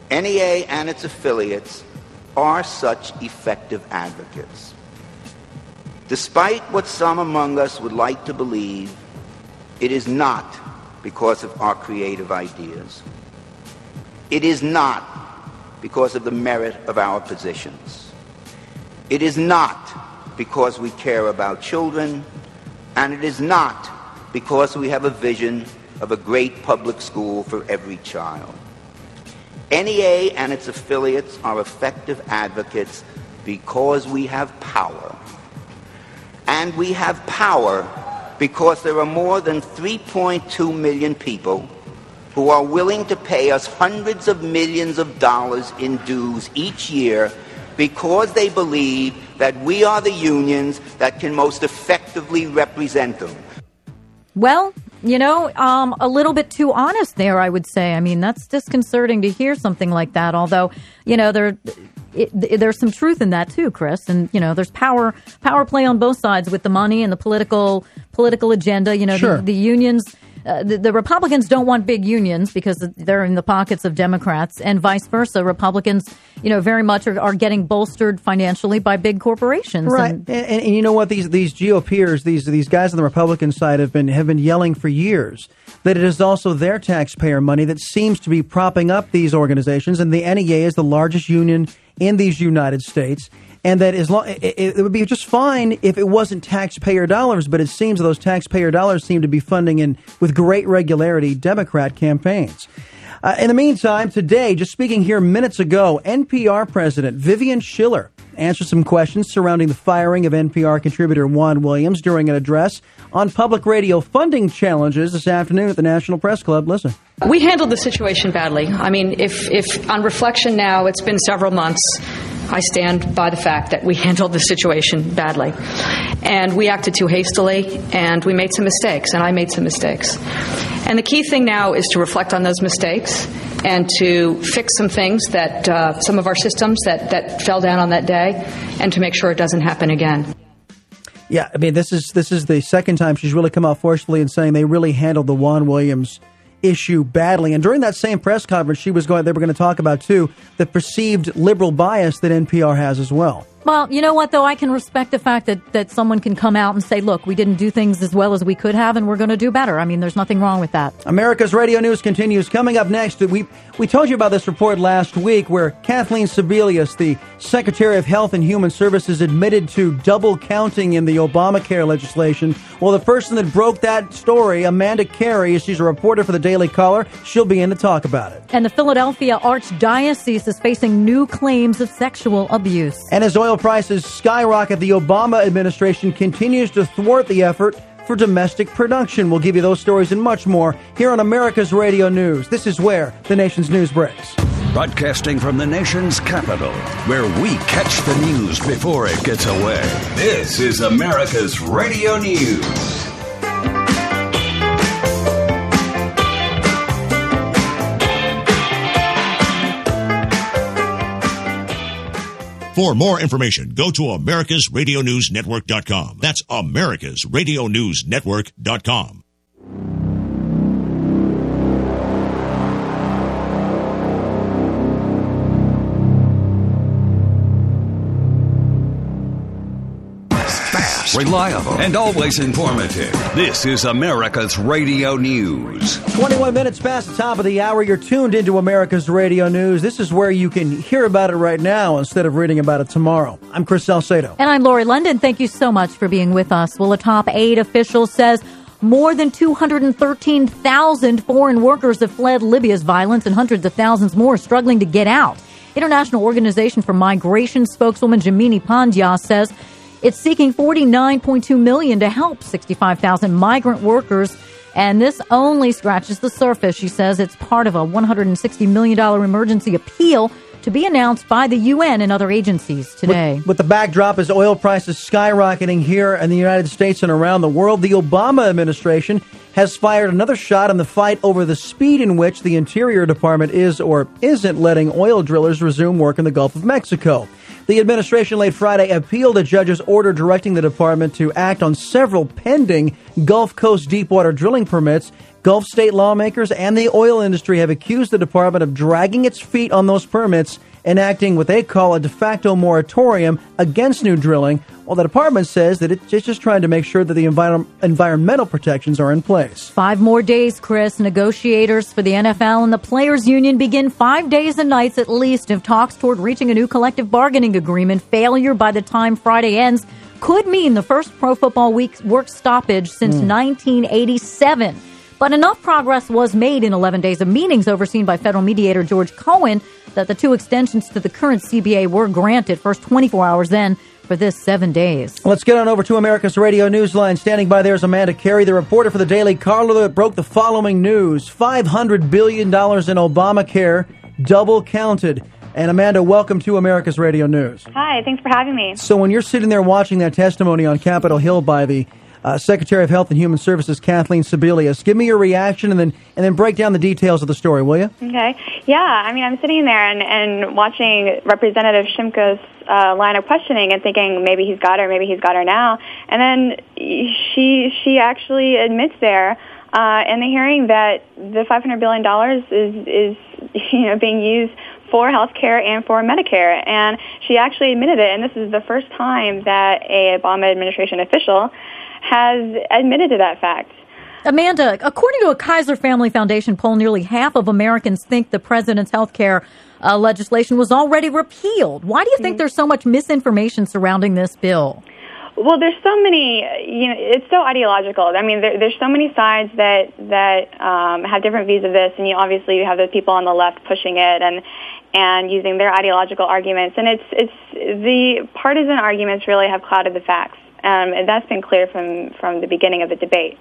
N E A and its affiliates are such effective advocates. Despite what some among us would like to believe, it is not because of our creative ideas. It is not because of the merit of our positions. It is not because we care about children, and it is not because we have a vision of a great public school for every child. N E A and its affiliates are effective advocates because we have power. And we have power because there are more than three point two million people who are willing to pay us hundreds of millions of dollars in dues each year because they believe that we are the unions that can most effectively represent them. Well, you know, um, a little bit too honest there, I would say. I mean, that's disconcerting to hear something like that, although, you know, there... It, there's some truth in that too, Chris. And, you know, there's power power play on both sides with the money and the political political agenda. You know, Sure. the, the unions, uh, the, the Republicans don't want big unions because they're in the pockets of Democrats, and vice versa. Republicans, you know, very much are, are getting bolstered financially by big corporations. Right. And, And, and, and you know what? These these GOPers, these these guys on the Republican side have been have been yelling for years that it is also their taxpayer money that seems to be propping up these organizations, and the N E A is the largest union in these United States, and that as long it, it would be just fine if it wasn't taxpayer dollars, but it seems those taxpayer dollars seem to be funding in with great regularity Democrat campaigns. Uh, in the meantime, today, just speaking here minutes ago, N P R President Vivian Schiller answered some questions surrounding the firing of N P R contributor Juan Williams during an address on public radio funding challenges this afternoon at the National Press Club. Listen. We handled the situation badly. I mean, if, if on reflection now, it's been several months, I stand by the fact that we handled the situation badly. And we acted too hastily, and we made some mistakes, and I made some mistakes. And the key thing now is to reflect on those mistakes and to fix some things that, uh, some of our systems that, that fell down on that day, and to make sure it doesn't happen again. Yeah, I mean, this is this is the second time she's really come out forcefully and saying they really handled the Juan Williams issue badly. And during that same press conference, she was going, they were going to talk about, too, the perceived liberal bias that N P R has as well. Well, you know what, though? I can respect the fact that, that someone can come out and say, look, we didn't do things as well as we could have, and we're going to do better. I mean, there's nothing wrong with that. America's Radio News continues. Coming up next, we we told you about this report last week where Kathleen Sebelius, the Secretary of Health and Human Services, admitted to double counting in the Obamacare legislation. Well, the person that broke that story, Amanda Carey, she's a reporter for the Daily Caller. She'll be in to talk about it. And the Philadelphia Archdiocese is facing new claims of sexual abuse. And as oil prices skyrocket, the Obama administration continues to thwart the effort for domestic production. We'll give you those stories and much more here on America's Radio News. This is where the nation's news breaks. Broadcasting from the nation's capital, where we catch the news before it gets away. This is America's Radio News. For more information, go to Americas Radio News Network dot com. That's Americas Radio News Network dot com. Fast, reliable, and always informative. This is America's Radio News. twenty-one minutes past the top of the hour. You're tuned into America's Radio News. This is where you can hear about it right now instead of reading about it tomorrow. I'm Chris Salcedo. And I'm Lori London. Thank you so much for being with us. Well, a top aid official says more than two hundred thirteen thousand foreign workers have fled Libya's violence, and hundreds of thousands more are struggling to get out. International Organization for Migration spokeswoman Jamini Pandya says it's seeking forty-nine point two million dollars to help sixty-five thousand migrant workers, and this only scratches the surface. She says it's part of a one hundred sixty million dollars emergency appeal to be announced by the U N and other agencies today. With, with the backdrop as oil prices skyrocketing here in the United States and around the world, the Obama administration has fired another shot in the fight over the speed in which the Interior Department is or isn't letting oil drillers resume work in the Gulf of Mexico. The administration late Friday appealed a judge's order directing the department to act on several pending Gulf Coast deepwater drilling permits Gulf state lawmakers and the oil industry have accused the department of dragging its feet on those permits, enacting what they call a de facto moratorium against new drilling, while the department says that it's just trying to make sure that the envir- environmental protections are in place. Five more days, Chris. Negotiators for the N F L and the Players Union begin five days and nights at least if talks toward reaching a new collective bargaining agreement. Failure by the time Friday ends could mean the first Pro Football Week work stoppage since mm. nineteen eighty-seven. But enough progress was made in eleven days of meetings overseen by federal mediator George Cohen that the two extensions to the current C B A were granted. First twenty-four hours then for this seven days. Let's get on over to America's Radio Newsline. Standing by there is Amanda Carey, the reporter for the Daily Caller, that broke the following news. five hundred billion dollars in Obamacare, double counted. And Amanda, welcome to America's Radio News. Hi, thanks for having me. So when you're sitting there watching that testimony on Capitol Hill by the Uh, Secretary of Health and Human Services, Kathleen Sebelius, give me your reaction and then and then break down the details of the story, will you? Okay. Yeah, I mean, I'm sitting there and, and watching Representative Shimka's uh, line of questioning and thinking maybe he's got her, maybe he's got her now. And then she she actually admits there uh, in the hearing that the five hundred billion dollars is, is you know, being used for health care and for Medicare. And she actually admitted it, and this is the first time that a Obama administration official has admitted to that fact. Amanda, according to a Kaiser Family Foundation poll, nearly half of Americans think the president's health care uh, legislation was already repealed. Why do you think there's so much misinformation surrounding this bill? Well, there's so many, you know, it's so ideological. I mean, there, there's so many sides that that um, have different views of this, and you obviously you have the people on the left pushing it and and using their ideological arguments, and it's it's the partisan arguments really have clouded the facts. Um, and that's been clear from, from the beginning of the debate.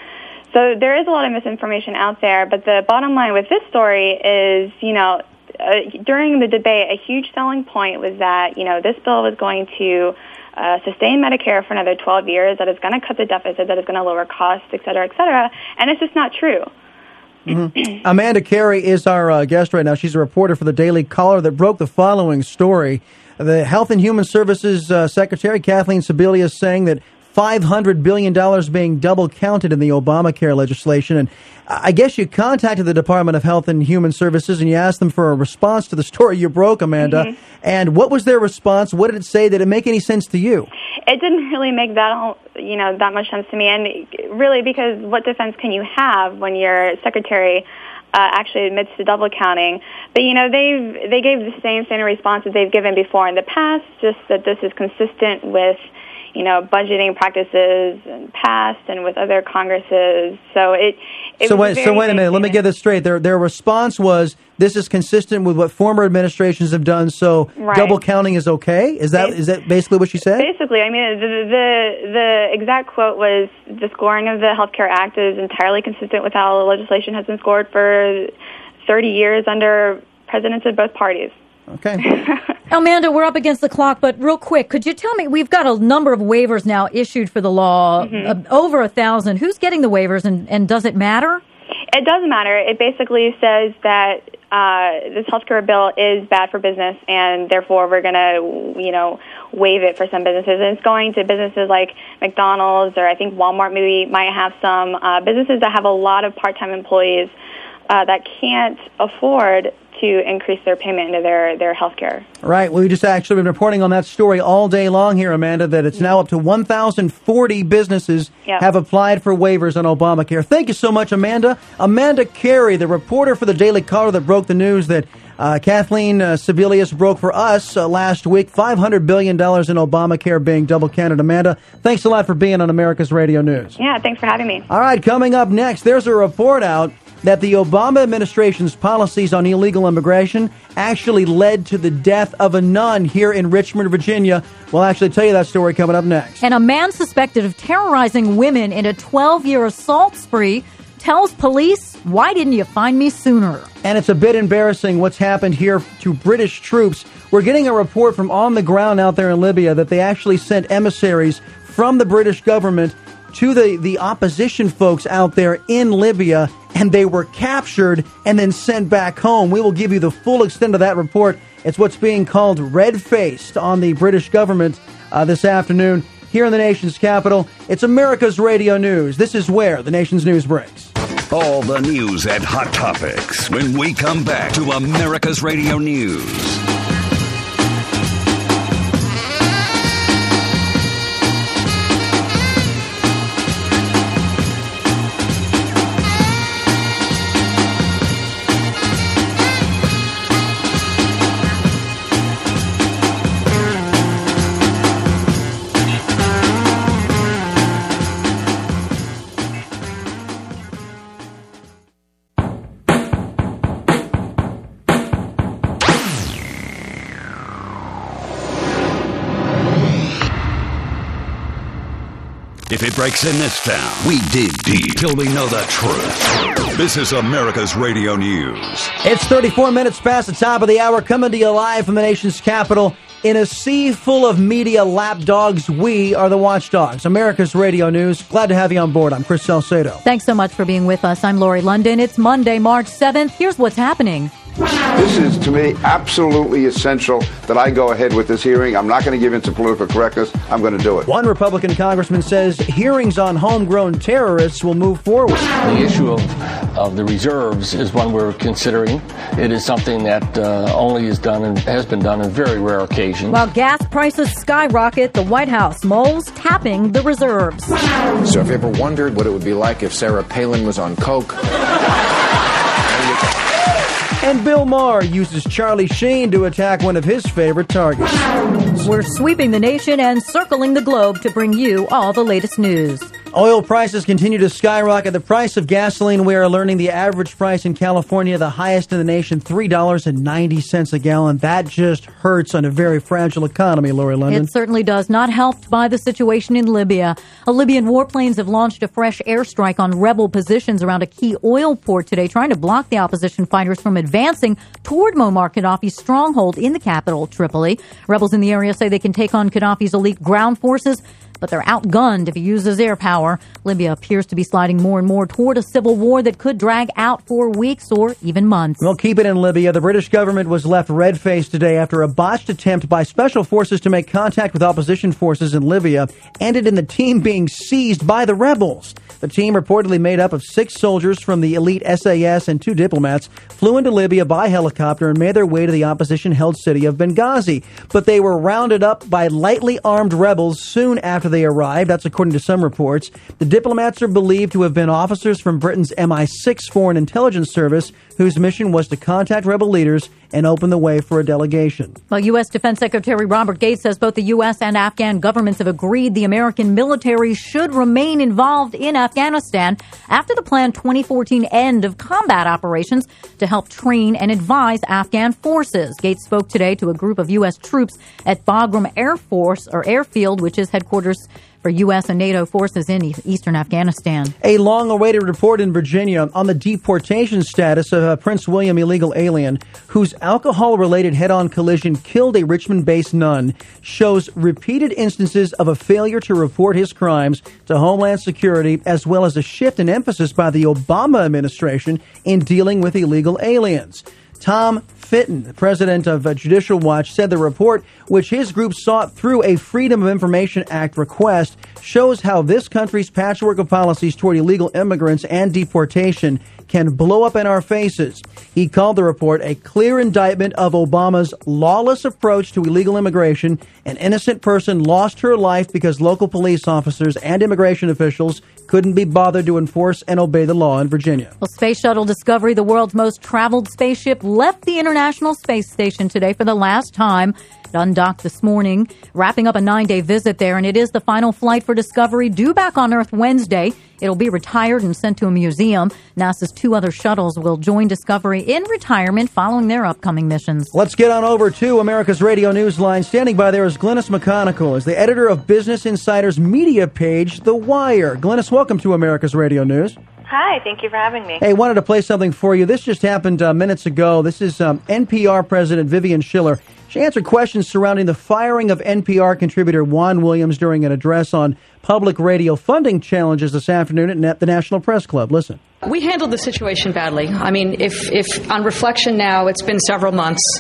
So there is a lot of misinformation out there, but the bottom line with this story is, you know, uh, during the debate, a huge selling point was that, you know, this bill was going to uh, sustain Medicare for another twelve years, that it's going to cut the deficit, that it's going to lower costs, et cetera, et cetera, and it's just not true. Mm-hmm. Amanda Carey is our uh, guest right now. She's a reporter for the Daily Caller that broke the following story. The Health and Human Services uh, Secretary, Kathleen Sebelius, saying that five hundred billion dollars being double counted in the Obamacare legislation. And I guess you contacted the Department of Health and Human Services and you asked them for a response to the story you broke, Amanda. Mm-hmm. And what was their response? What did it say? Did it make any sense to you? It didn't really make that, you know, that much sense to me. And really, because what defense can you have when your secretary Uh, actually admits to double counting? But, you know, they've, they gave the same standard response that they've given before in the past, just that this is consistent with, you know, budgeting practices in past and with other Congresses. So it, it so was wait, So wait a minute. Let me get this straight. Their, their response was, this is consistent with what former administrations have done, so right. double counting is okay? Is that is that basically what she said? Basically. I mean, the, the, the exact quote was, the scoring of the Health Care Act is entirely consistent with how legislation has been scored for thirty years under presidents of both parties. Okay. Amanda, we're up against the clock, but real quick, could you tell me, we've got a number of waivers now issued for the law, mm-hmm. uh, over a thousand. Who's getting the waivers, and, and does it matter? It doesn't matter. It basically says that uh, this healthcare bill is bad for business, and therefore we're going to, you know, waive it for some businesses. And it's going to businesses like McDonald's, or I think Walmart maybe might have some uh, businesses that have a lot of part-time employees uh, that can't afford to increase their payment into their, their health care. Right. Well, we just actually been reporting on that story all day long here, Amanda, that it's now up to one thousand forty businesses yep. have applied for waivers on Obamacare. Thank you so much, Amanda. Amanda Carey, the reporter for the Daily Caller that broke the news that uh, Kathleen uh, Sebelius broke for us uh, last week. five hundred billion dollars in Obamacare being double counted. Amanda, thanks a lot for being on America's Radio News. Yeah, thanks for having me. All right, coming up next, there's a report out that the Obama administration's policies on illegal immigration actually led to the death of a nun here in Richmond, Virginia. We'll actually tell you that story coming up next. And a man suspected of terrorizing women in a twelve-year assault spree tells police, why didn't you find me sooner? And it's a bit embarrassing what's happened here to British troops. We're getting a report from on the ground out there in Libya that they actually sent emissaries from the British government to the, the opposition folks out there in Libya, and they were captured and then sent back home. We will give you the full extent of that report. It's what's being called red-faced on the British government uh, this afternoon here in the nation's capital. It's America's Radio News. This is where the nation's news breaks. All the news and hot topics when we come back to America's Radio News. If it breaks in this town, we dig deep till we know the truth. This is America's Radio News. It's thirty-four minutes past the top of the hour, coming to you live from the nation's capital. In a sea full of media lapdogs, we are the watchdogs. America's Radio News. Glad to have you on board. I'm Chris Salcedo. Thanks so much for being with us. I'm Lori London. It's Monday, March seventh. Here's what's happening. This is, to me, absolutely essential that I go ahead with this hearing. I'm not going to give in to political correctness. I'm going to do it. One Republican congressman says hearings on homegrown terrorists will move forward. The issue of, of the reserves is one we're considering. It is something that uh, only is done and has been done on very rare occasions. While gas prices skyrocket, the White House mulls tapping the reserves. So if you ever wondered what it would be like if Sarah Palin was on coke... And Bill Maher uses Charlie Sheen to attack one of his favorite targets. We're sweeping the nation and circling the globe to bring you all the latest news. Oil prices continue to skyrocket. The price of gasoline, we are learning the average price in California, the highest in the nation, three dollars and ninety cents a gallon. That just hurts on a very fragile economy, Lori London. It certainly does. Not helped by the situation in Libya. A Libyan warplanes have launched a fresh airstrike on rebel positions around a key oil port today, trying to block the opposition fighters from advancing toward Muammar Gaddafi's stronghold in the capital, Tripoli. Rebels in the area say they can take on Gaddafi's elite ground forces, but they're outgunned if he uses air power. Libya appears to be sliding more and more toward a civil war that could drag out for weeks or even months. We'll keep it in Libya. The British government was left red-faced today after a botched attempt by special forces to make contact with opposition forces in Libya ended in the team being seized by the rebels. The team, reportedly made up of six soldiers from the elite S A S and two diplomats, flew into Libya by helicopter and made their way to the opposition-held city of Benghazi. But they were rounded up by lightly armed rebels soon after they arrived. That's according to some reports. The diplomats are believed to have been officers from Britain's M I six Foreign Intelligence Service, whose mission was to contact rebel leaders and open the way for a delegation. Well, U S. Defense Secretary Robert Gates says both the U S and Afghan governments have agreed the American military should remain involved in Afghanistan after the planned twenty fourteen end of combat operations to help train and advise Afghan forces. Gates spoke today to a group of U S troops at Bagram Air Force or Airfield, which is headquarters for U S and NATO forces in eastern Afghanistan. A long-awaited report in Virginia on the deportation status of a Prince William illegal alien whose alcohol-related head-on collision killed a Richmond-based nun shows repeated instances of a failure to report his crimes to Homeland Security, as well as a shift in emphasis by the Obama administration in dealing with illegal aliens. Tom Fitton, the president of uh, Judicial Watch, said the report, which his group sought through a Freedom of Information Act request, shows how this country's patchwork of policies toward illegal immigrants and deportation can blow up in our faces. He called the report a clear indictment of Obama's lawless approach to illegal immigration. An innocent person lost her life because local police officers and immigration officials couldn't be bothered to enforce and obey the law in Virginia. Well, Space Shuttle Discovery, the world's most traveled spaceship, left the International Space Station today for the last time. It undocked this morning, wrapping up a nine-day visit there, and it is the final flight for Discovery, due back on Earth Wednesday. It'll be retired and sent to a museum. NASA's two other shuttles will join Discovery in retirement following their upcoming missions. Let's get on over to America's Radio Newsline. Standing by there is Glynis McConicle, is the editor of Business Insider's media page, The Wire. Glynis, welcome to America's Radio News. Hi, thank you for having me. Hey, wanted to play something for you. This just happened uh, minutes ago. This is um, N P R President Vivian Schiller. She answered questions surrounding the firing of N P R contributor Juan Williams during an address on public radio funding challenges this afternoon at the National Press Club. Listen. We handled the situation badly. I mean, if, if on reflection now, it's been several months.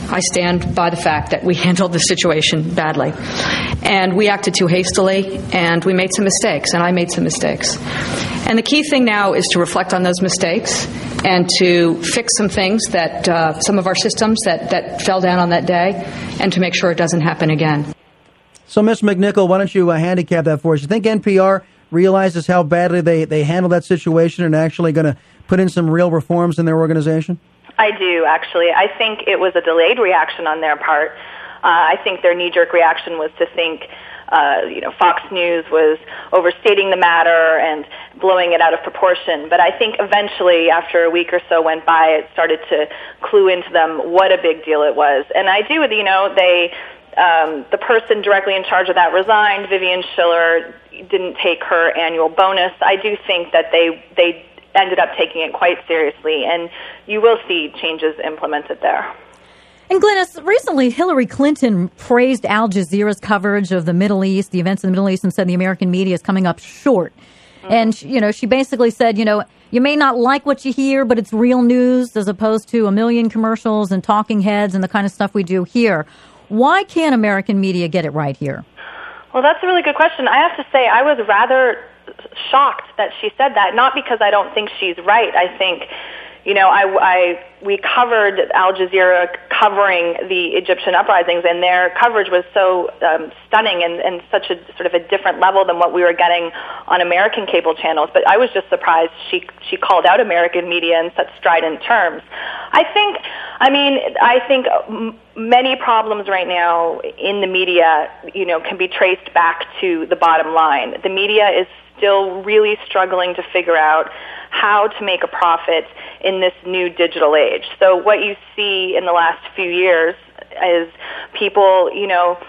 I stand by the fact that we handled the situation badly. And we acted too hastily, and we made some mistakes, and I made some mistakes. And the key thing now is to reflect on those mistakes and to fix some things that, uh, some of our systems that, that fell down on that day, and to make sure it doesn't happen again. So, Miz McNichol, why don't you uh, handicap that for us? You think N P R realizes how badly they, they handled that situation and actually going to put in some real reforms in their organization? I do, actually. I think it was a delayed reaction on their part. Uh, I think their knee-jerk reaction was to think, uh, you know, Fox News was overstating the matter and blowing it out of proportion. But I think eventually, after a week or so went by, it started to clue into them what a big deal it was. And I do, you know, they... Um, the person directly in charge of that resigned. Vivian Schiller didn't take her annual bonus. I do think that they they ended up taking it quite seriously, and you will see changes implemented there. And Glynis, recently Hillary Clinton praised Al Jazeera's coverage of the Middle East, the events in the Middle East, and said the American media is coming up short. Mm-hmm. And, you know, she basically said, you know, you may not like what you hear, but it's real news as opposed to a million commercials and talking heads and the kind of stuff we do here. Why can't American media get it right here? Well, that's a really good question. I have to say I was rather shocked that she said that, not because I don't think she's right. I think, you know, I, I we covered Al Jazeera covering the Egyptian uprisings, and their coverage was so um, stunning and, and such a sort of a different level than what we were getting on American cable channels. But I was just surprised she she called out American media in such strident terms. I think, I mean, I think m- many problems right now in the media, you know, can be traced back to the bottom line. The media is still really struggling to figure out how to make a profit in this new digital age. So what you see in the last few years is people, you know,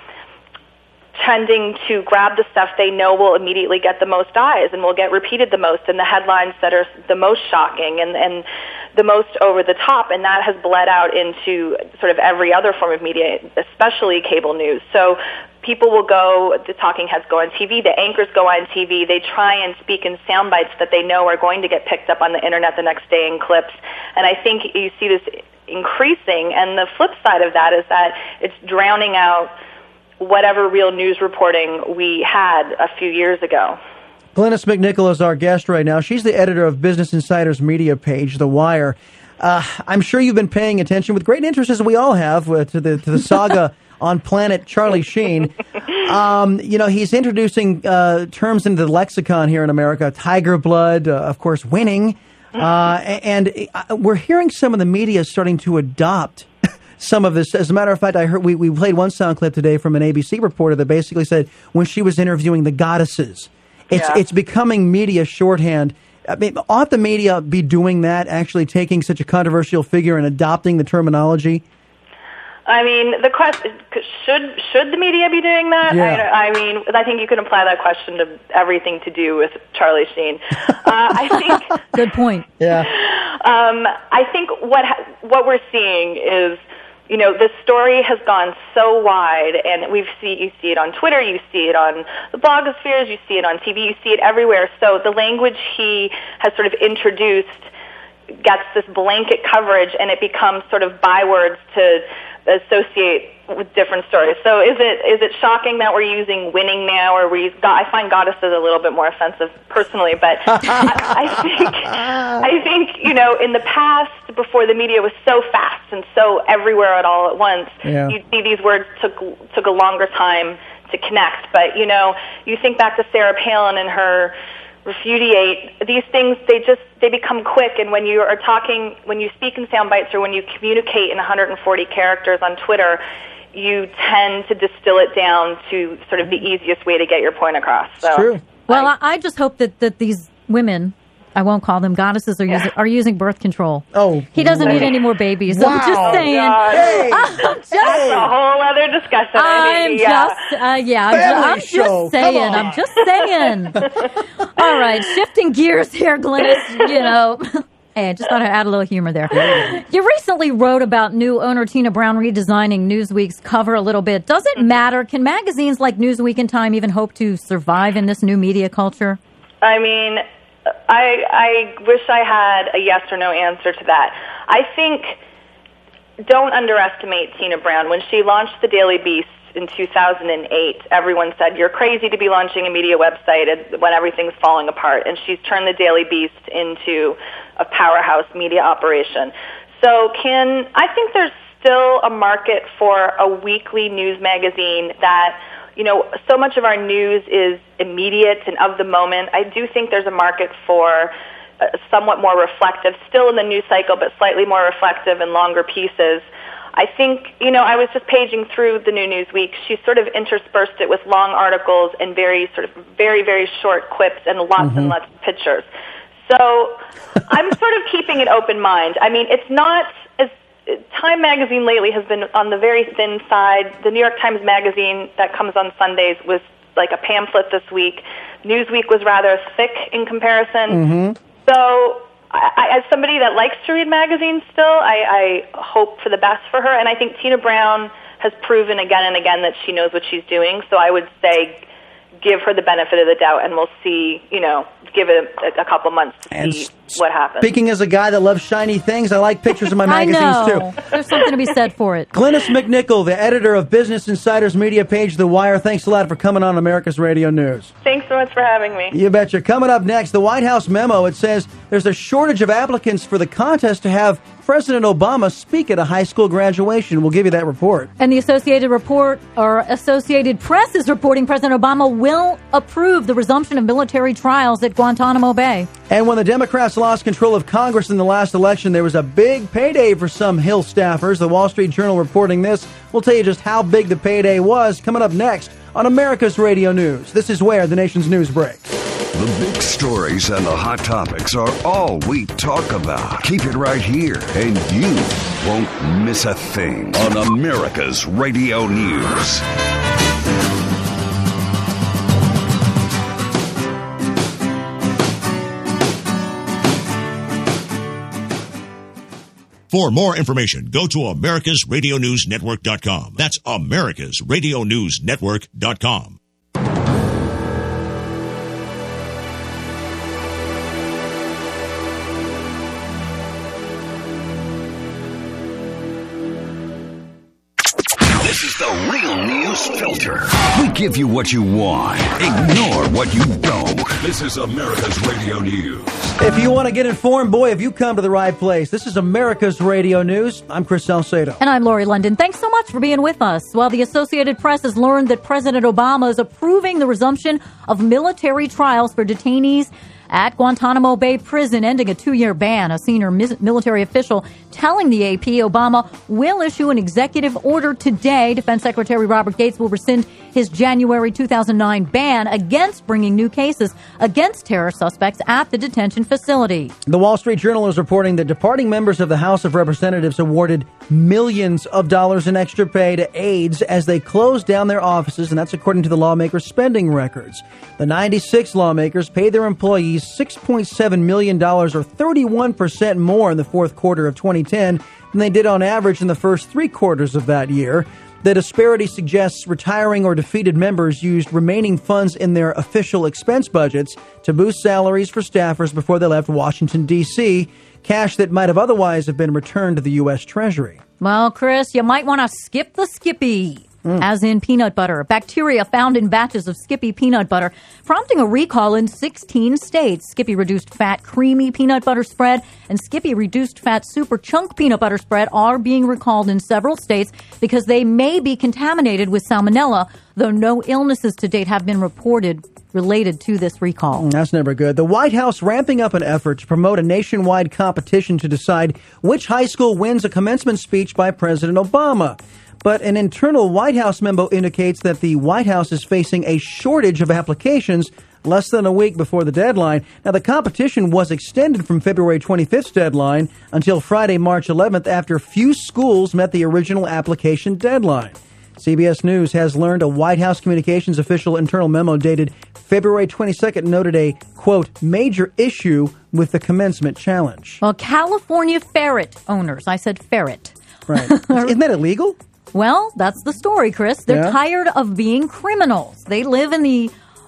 tending to grab the stuff they know will immediately get the most eyes and will get repeated the most, and the headlines that are the most shocking and, and the most over the top, and that has bled out into sort of every other form of media, especially cable news. So people will go, the talking heads go on T V, the anchors go on T V, they try and speak in sound bites that they know are going to get picked up on the internet the next day in clips, and I think you see this increasing, and the flip side of that is that it's drowning out whatever real news reporting we had a few years ago. Glynis McNichol is our guest right now. She's the editor of Business Insider's media page, The Wire. Uh, I'm sure you've been paying attention with great interest, as we all have, uh, to the to the saga on Planet Charlie Sheen. Um, you know, he's introducing uh, terms into the lexicon here in America: tiger blood, uh, of course, winning, uh, and uh, we're hearing some of the media starting to adopt some of this. As a matter of fact, I heard we, we played one sound clip today from an A B C reporter that basically said when she was interviewing the goddesses, it's yeah. it's becoming media shorthand. I mean, ought the media be doing that, actually taking such a controversial figure and adopting the terminology? I mean, the question, should should the media be doing that? Yeah. I, I mean, I think you can apply that question to everything to do with Charlie Sheen. Uh, I think. Good point. Yeah. Um, I think what what we're seeing is, you know, this story has gone so wide, and we've see you see it on Twitter, you see it on the blogospheres, you see it on T V, you see it everywhere. So the language he has sort of introduced gets this blanket coverage, and it becomes sort of bywords to associate with different stories. So is it is it shocking that we're using winning now, or we? I find goddesses a little bit more offensive personally, but I, I think I think you know, in the past, before the media was so fast and so everywhere at all at once, yeah. you'd see these words took took a longer time to connect. But you know, you think back to Sarah Palin and her refudiate, these things, they just, they become quick, and when you are talking, when you speak in sound bites or when you communicate in one hundred forty characters on Twitter, you tend to distill it down to sort of the easiest way to get your point across. So, it's true. Well, I, I just hope that, that these women, I won't call them goddesses, are, yeah. using, are using birth control. Oh, he doesn't right. need any more babies. Wow. I'm just saying. Hey. I'm just, That's a whole other discussion. I I'm mean, yeah. just, uh, yeah, I'm, ju- I'm just saying. I'm just saying. All right, shifting gears here, Glynis. You know, hey, I just thought I'd add a little humor there. You recently wrote about new owner Tina Brown redesigning Newsweek's cover a little bit. Does it matter? Can magazines like Newsweek and Time even hope to survive in this new media culture? I mean, I I wish I had a yes or no answer to that. I think don't underestimate Tina Brown. When she launched the Daily Beast in two thousand eight, everyone said, you're crazy to be launching a media website when everything's falling apart. And she's turned the Daily Beast into a powerhouse media operation. So can I think there's still a market for a weekly news magazine that, you know, so much of our news is immediate and of the moment. I do think there's a market for uh, somewhat more reflective, still in the news cycle, but slightly more reflective and longer pieces. I think, you know, I was just paging through the new Newsweek. She sort of interspersed it with long articles and very sort of very, very short quips and lots mm-hmm. and lots of pictures. So I'm sort of keeping an open mind. I mean, it's not as Time Magazine lately has been on the very thin side. The New York Times Magazine that comes on Sundays was like a pamphlet this week. Newsweek was rather thick in comparison. Mm-hmm. So I, as somebody that likes to read magazines still, I, I hope for the best for her. And I think Tina Brown has proven again and again that she knows what she's doing. So I would say give her the benefit of the doubt, and we'll see, you know, give it a, a couple months to and see what happens. Speaking as a guy that loves shiny things, I like pictures of my magazines, I know. too. There's something to be said for it. Glynis McNichol, the editor of Business Insider's media page, The Wire, thanks a lot for coming on America's Radio News. Thanks so much for having me. You betcha. Coming up next, the White House memo. It says there's a shortage of applicants for the contest to have President Obama speak at a high school graduation. We'll give you that report. And the Associated Report, or Associated Press, is reporting President Obama will approve the resumption of military trials at Guantanamo Bay. And when the Democrats lost control of Congress in the last election, there was a big payday for some Hill staffers. The Wall Street Journal reporting this. We'll tell you just how big the payday was coming up next on America's Radio News. This is where the nation's news breaks. The big stories and the hot topics are all we talk about. Keep it right here, and you won't miss a thing on America's Radio News. For more information, go to Americas Radio News Network dot com. That's Americas Radio News Network dot com. This is the real news filter. We give you what you want, ignore what you don't. This is America's Radio News. If you want to get informed, boy, have you come to the right place. This is America's Radio News. I'm Chris Salcedo. And I'm Lori London. Thanks so much for being with us. While the Associated Press has learned that President Obama is approving the resumption of military trials for detainees at Guantanamo Bay Prison, ending a two-year ban. A senior military official telling the A P Obama will issue an executive order today. Defense Secretary Robert Gates will rescind his January two thousand nine ban against bringing new cases against terror suspects at the detention facility. The Wall Street Journal is reporting that departing members of the House of Representatives awarded millions of dollars in extra pay to aides as they closed down their offices, and that's according to the lawmakers' spending records. The ninety-six lawmakers paid their employees six point seven million dollars, or thirty-one percent more in the fourth quarter of twenty ten than they did on average in the first three quarters of that year. The disparity suggests retiring or defeated members used remaining funds in their official expense budgets to boost salaries for staffers before they left Washington, D C, cash that might have otherwise have been returned to the U S. Treasury. Well, Chris, you might want to skip the Skippy. Mm. As in peanut butter. Bacteria found in batches of Skippy peanut butter, prompting a recall in sixteen states. Skippy Reduced Fat Creamy Peanut Butter Spread and Skippy Reduced Fat Super Chunk Peanut Butter Spread are being recalled in several states because they may be contaminated with salmonella, though no illnesses to date have been reported related to this recall. That's never good. The White House ramping up an effort to promote a nationwide competition to decide which high school wins a commencement speech by President Obama. But an internal White House memo indicates that the White House is facing a shortage of applications less than a week before the deadline. Now, the competition was extended from February twenty-fifth's deadline until Friday, March eleventh, after few schools met the original application deadline. C B S News has learned a White House communications official internal memo dated February twenty-second noted a, quote, major issue with the commencement challenge. Well, California ferret owners, I said ferret. Right. Isn't that illegal? Well, that's the story, Chris. They're yeah. tired of being criminals. They live in the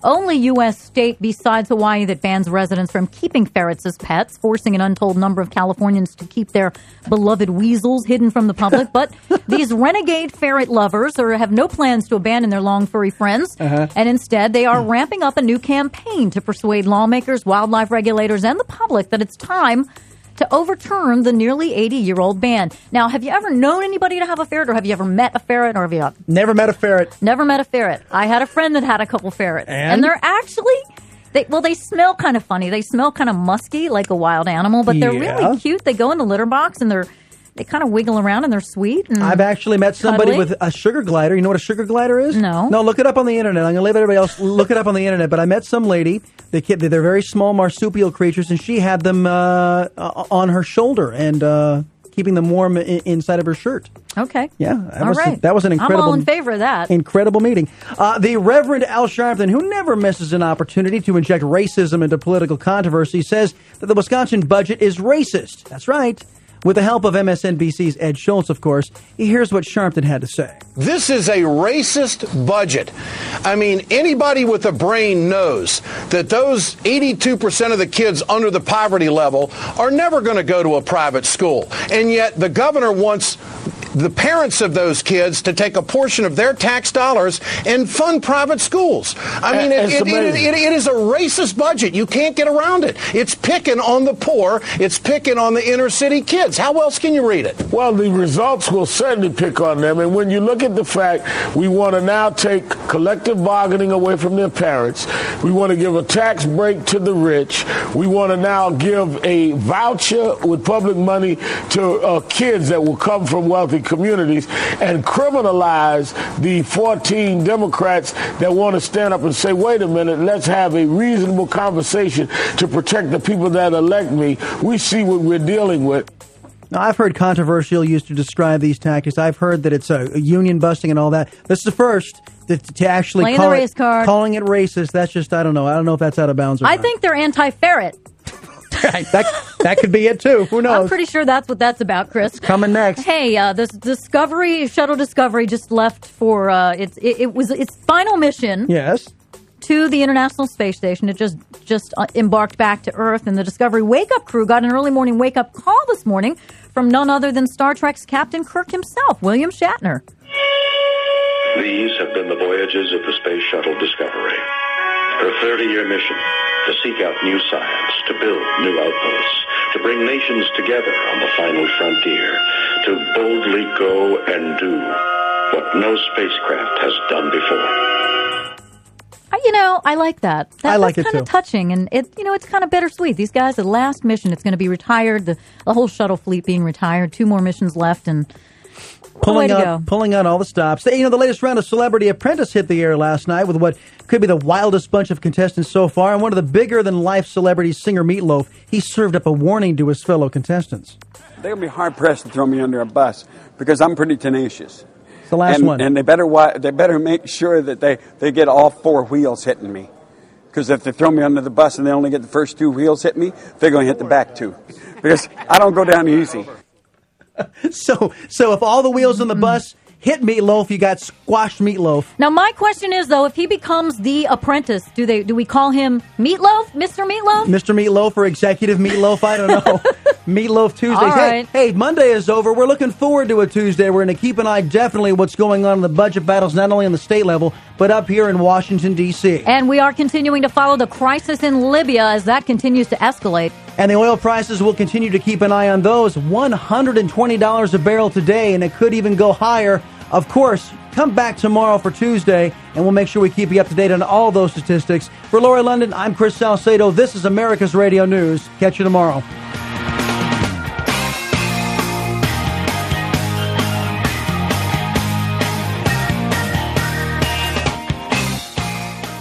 only U S state besides Hawaii that bans residents from keeping ferrets as pets, forcing an untold number of Californians to keep their beloved weasels hidden from the public. But these renegade ferret lovers are, have no plans to abandon their long furry friends. Uh-huh. And instead, they are ramping up a new campaign to persuade lawmakers, wildlife regulators, and the public that it's time to overturn the nearly eighty-year-old ban. Now, have you ever known anybody to have a ferret, or have you ever met a ferret, or have you never met a ferret? Never met a ferret. I had a friend that had a couple ferrets, and, and they're actually, they, well, they smell kind of funny. They smell kind of musky, like a wild animal, but they're yeah. really cute. They go in the litter box, and they're they kind of wiggle around, and they're sweet. And I've actually met somebody cuddly. with a sugar glider. You know what a sugar glider is? No. No, look it up on the internet. I'm going to leave everybody else look it up on the internet. But I met some lady. They, they're very small marsupial creatures, and she had them uh, on her shoulder and uh, keeping them warm in, inside of her shirt. Okay. Yeah. That all was, right. That was an incredible. I'm all in favor of that. Incredible meeting. Uh, the Reverend Al Sharpton, who never misses an opportunity to inject racism into political controversy, says that the Wisconsin budget is racist. That's right. With the help of M S N B C's Ed Schultz, of course, here's what Sharpton had to say. This is a racist budget. I mean, anybody with a brain knows that those eighty-two percent of the kids under the poverty level are never going to go to a private school. And yet the governor wants the parents of those kids to take a portion of their tax dollars and fund private schools. I mean, it, it, it, it, it is a racist budget. You can't get around it. It's picking on the poor. It's picking on the inner city kids. How else can you read it? Well, the results will certainly pick on them. And when you look at the fact we want to now take collective bargaining away from their parents, we want to give a tax break to the rich, we want to now give a voucher with public money to uh, kids that will come from wealthy communities, and criminalize the fourteen Democrats that want to stand up and say, wait a minute, let's have a reasonable conversation to protect the people that elect me. We see what we're dealing with. Now, I've heard controversial used to describe these tactics. I've heard that it's a, a union busting and all that. This is the first to, to actually Playing call the race it, card. calling it racist. That's just, I don't know. I don't know if that's out of bounds or I not. think they're anti-ferret. that that could be it too. Who knows? I'm pretty sure that's what that's about, Chris. Coming next. Hey, uh, this Discovery shuttle Discovery just left for uh, its it, it was its final mission. Yes. To the International Space Station. It just just uh, embarked back to Earth, and the Discovery wake-up crew got an early morning wake-up call this morning from none other than Star Trek's Captain Kirk himself, William Shatner. These have been the voyages of the Space Shuttle Discovery. Her thirty-year mission, to seek out new science, to build new outposts, to bring nations together on the final frontier, to boldly go and do what no spacecraft has done before. I, you know, I like that. that I like that's it, kind of too. touching, and it, you know, it's kind of bittersweet. These guys, the last mission, it's going to be retired. The, the whole shuttle fleet being retired. Two more missions left, and Pulling way to out, go. pulling out all the stops. You know, the latest round of Celebrity Apprentice hit the air last night with what could be the wildest bunch of contestants so far. And one of the bigger-than-life celebrities, singer Meatloaf, he served up a warning to his fellow contestants. They're going to be hard-pressed to throw me under a bus because I'm pretty tenacious. It's the last and, one. And they better wa- they better make sure that they, they get all four wheels hitting me. Because if they throw me under the bus and they only get the first two wheels hit me, they're going to hit the back two. Because I don't go down easy. So, so if all the wheels on the bus hit Meatloaf, you got squashed Meatloaf. Now, my question is, though, if he becomes the apprentice, do they do we call him Meatloaf, Mister Meatloaf? Mister Meatloaf or Executive Meatloaf, I don't know. Meatloaf Tuesdays. All right. Hey, hey, Monday is over. We're looking forward to a Tuesday. We're going to keep an eye definitely what's going on in the budget battles, not only on the state level, but up here in Washington, D C. And we are continuing to follow the crisis in Libya as that continues to escalate. And the oil prices will continue to keep an eye on those. one hundred twenty dollars a barrel today, and it could even go higher. Of course, come back tomorrow for Tuesday, and we'll make sure we keep you up to date on all those statistics. For Lori London, I'm Chris Salcedo. This is America's Radio News. Catch you tomorrow.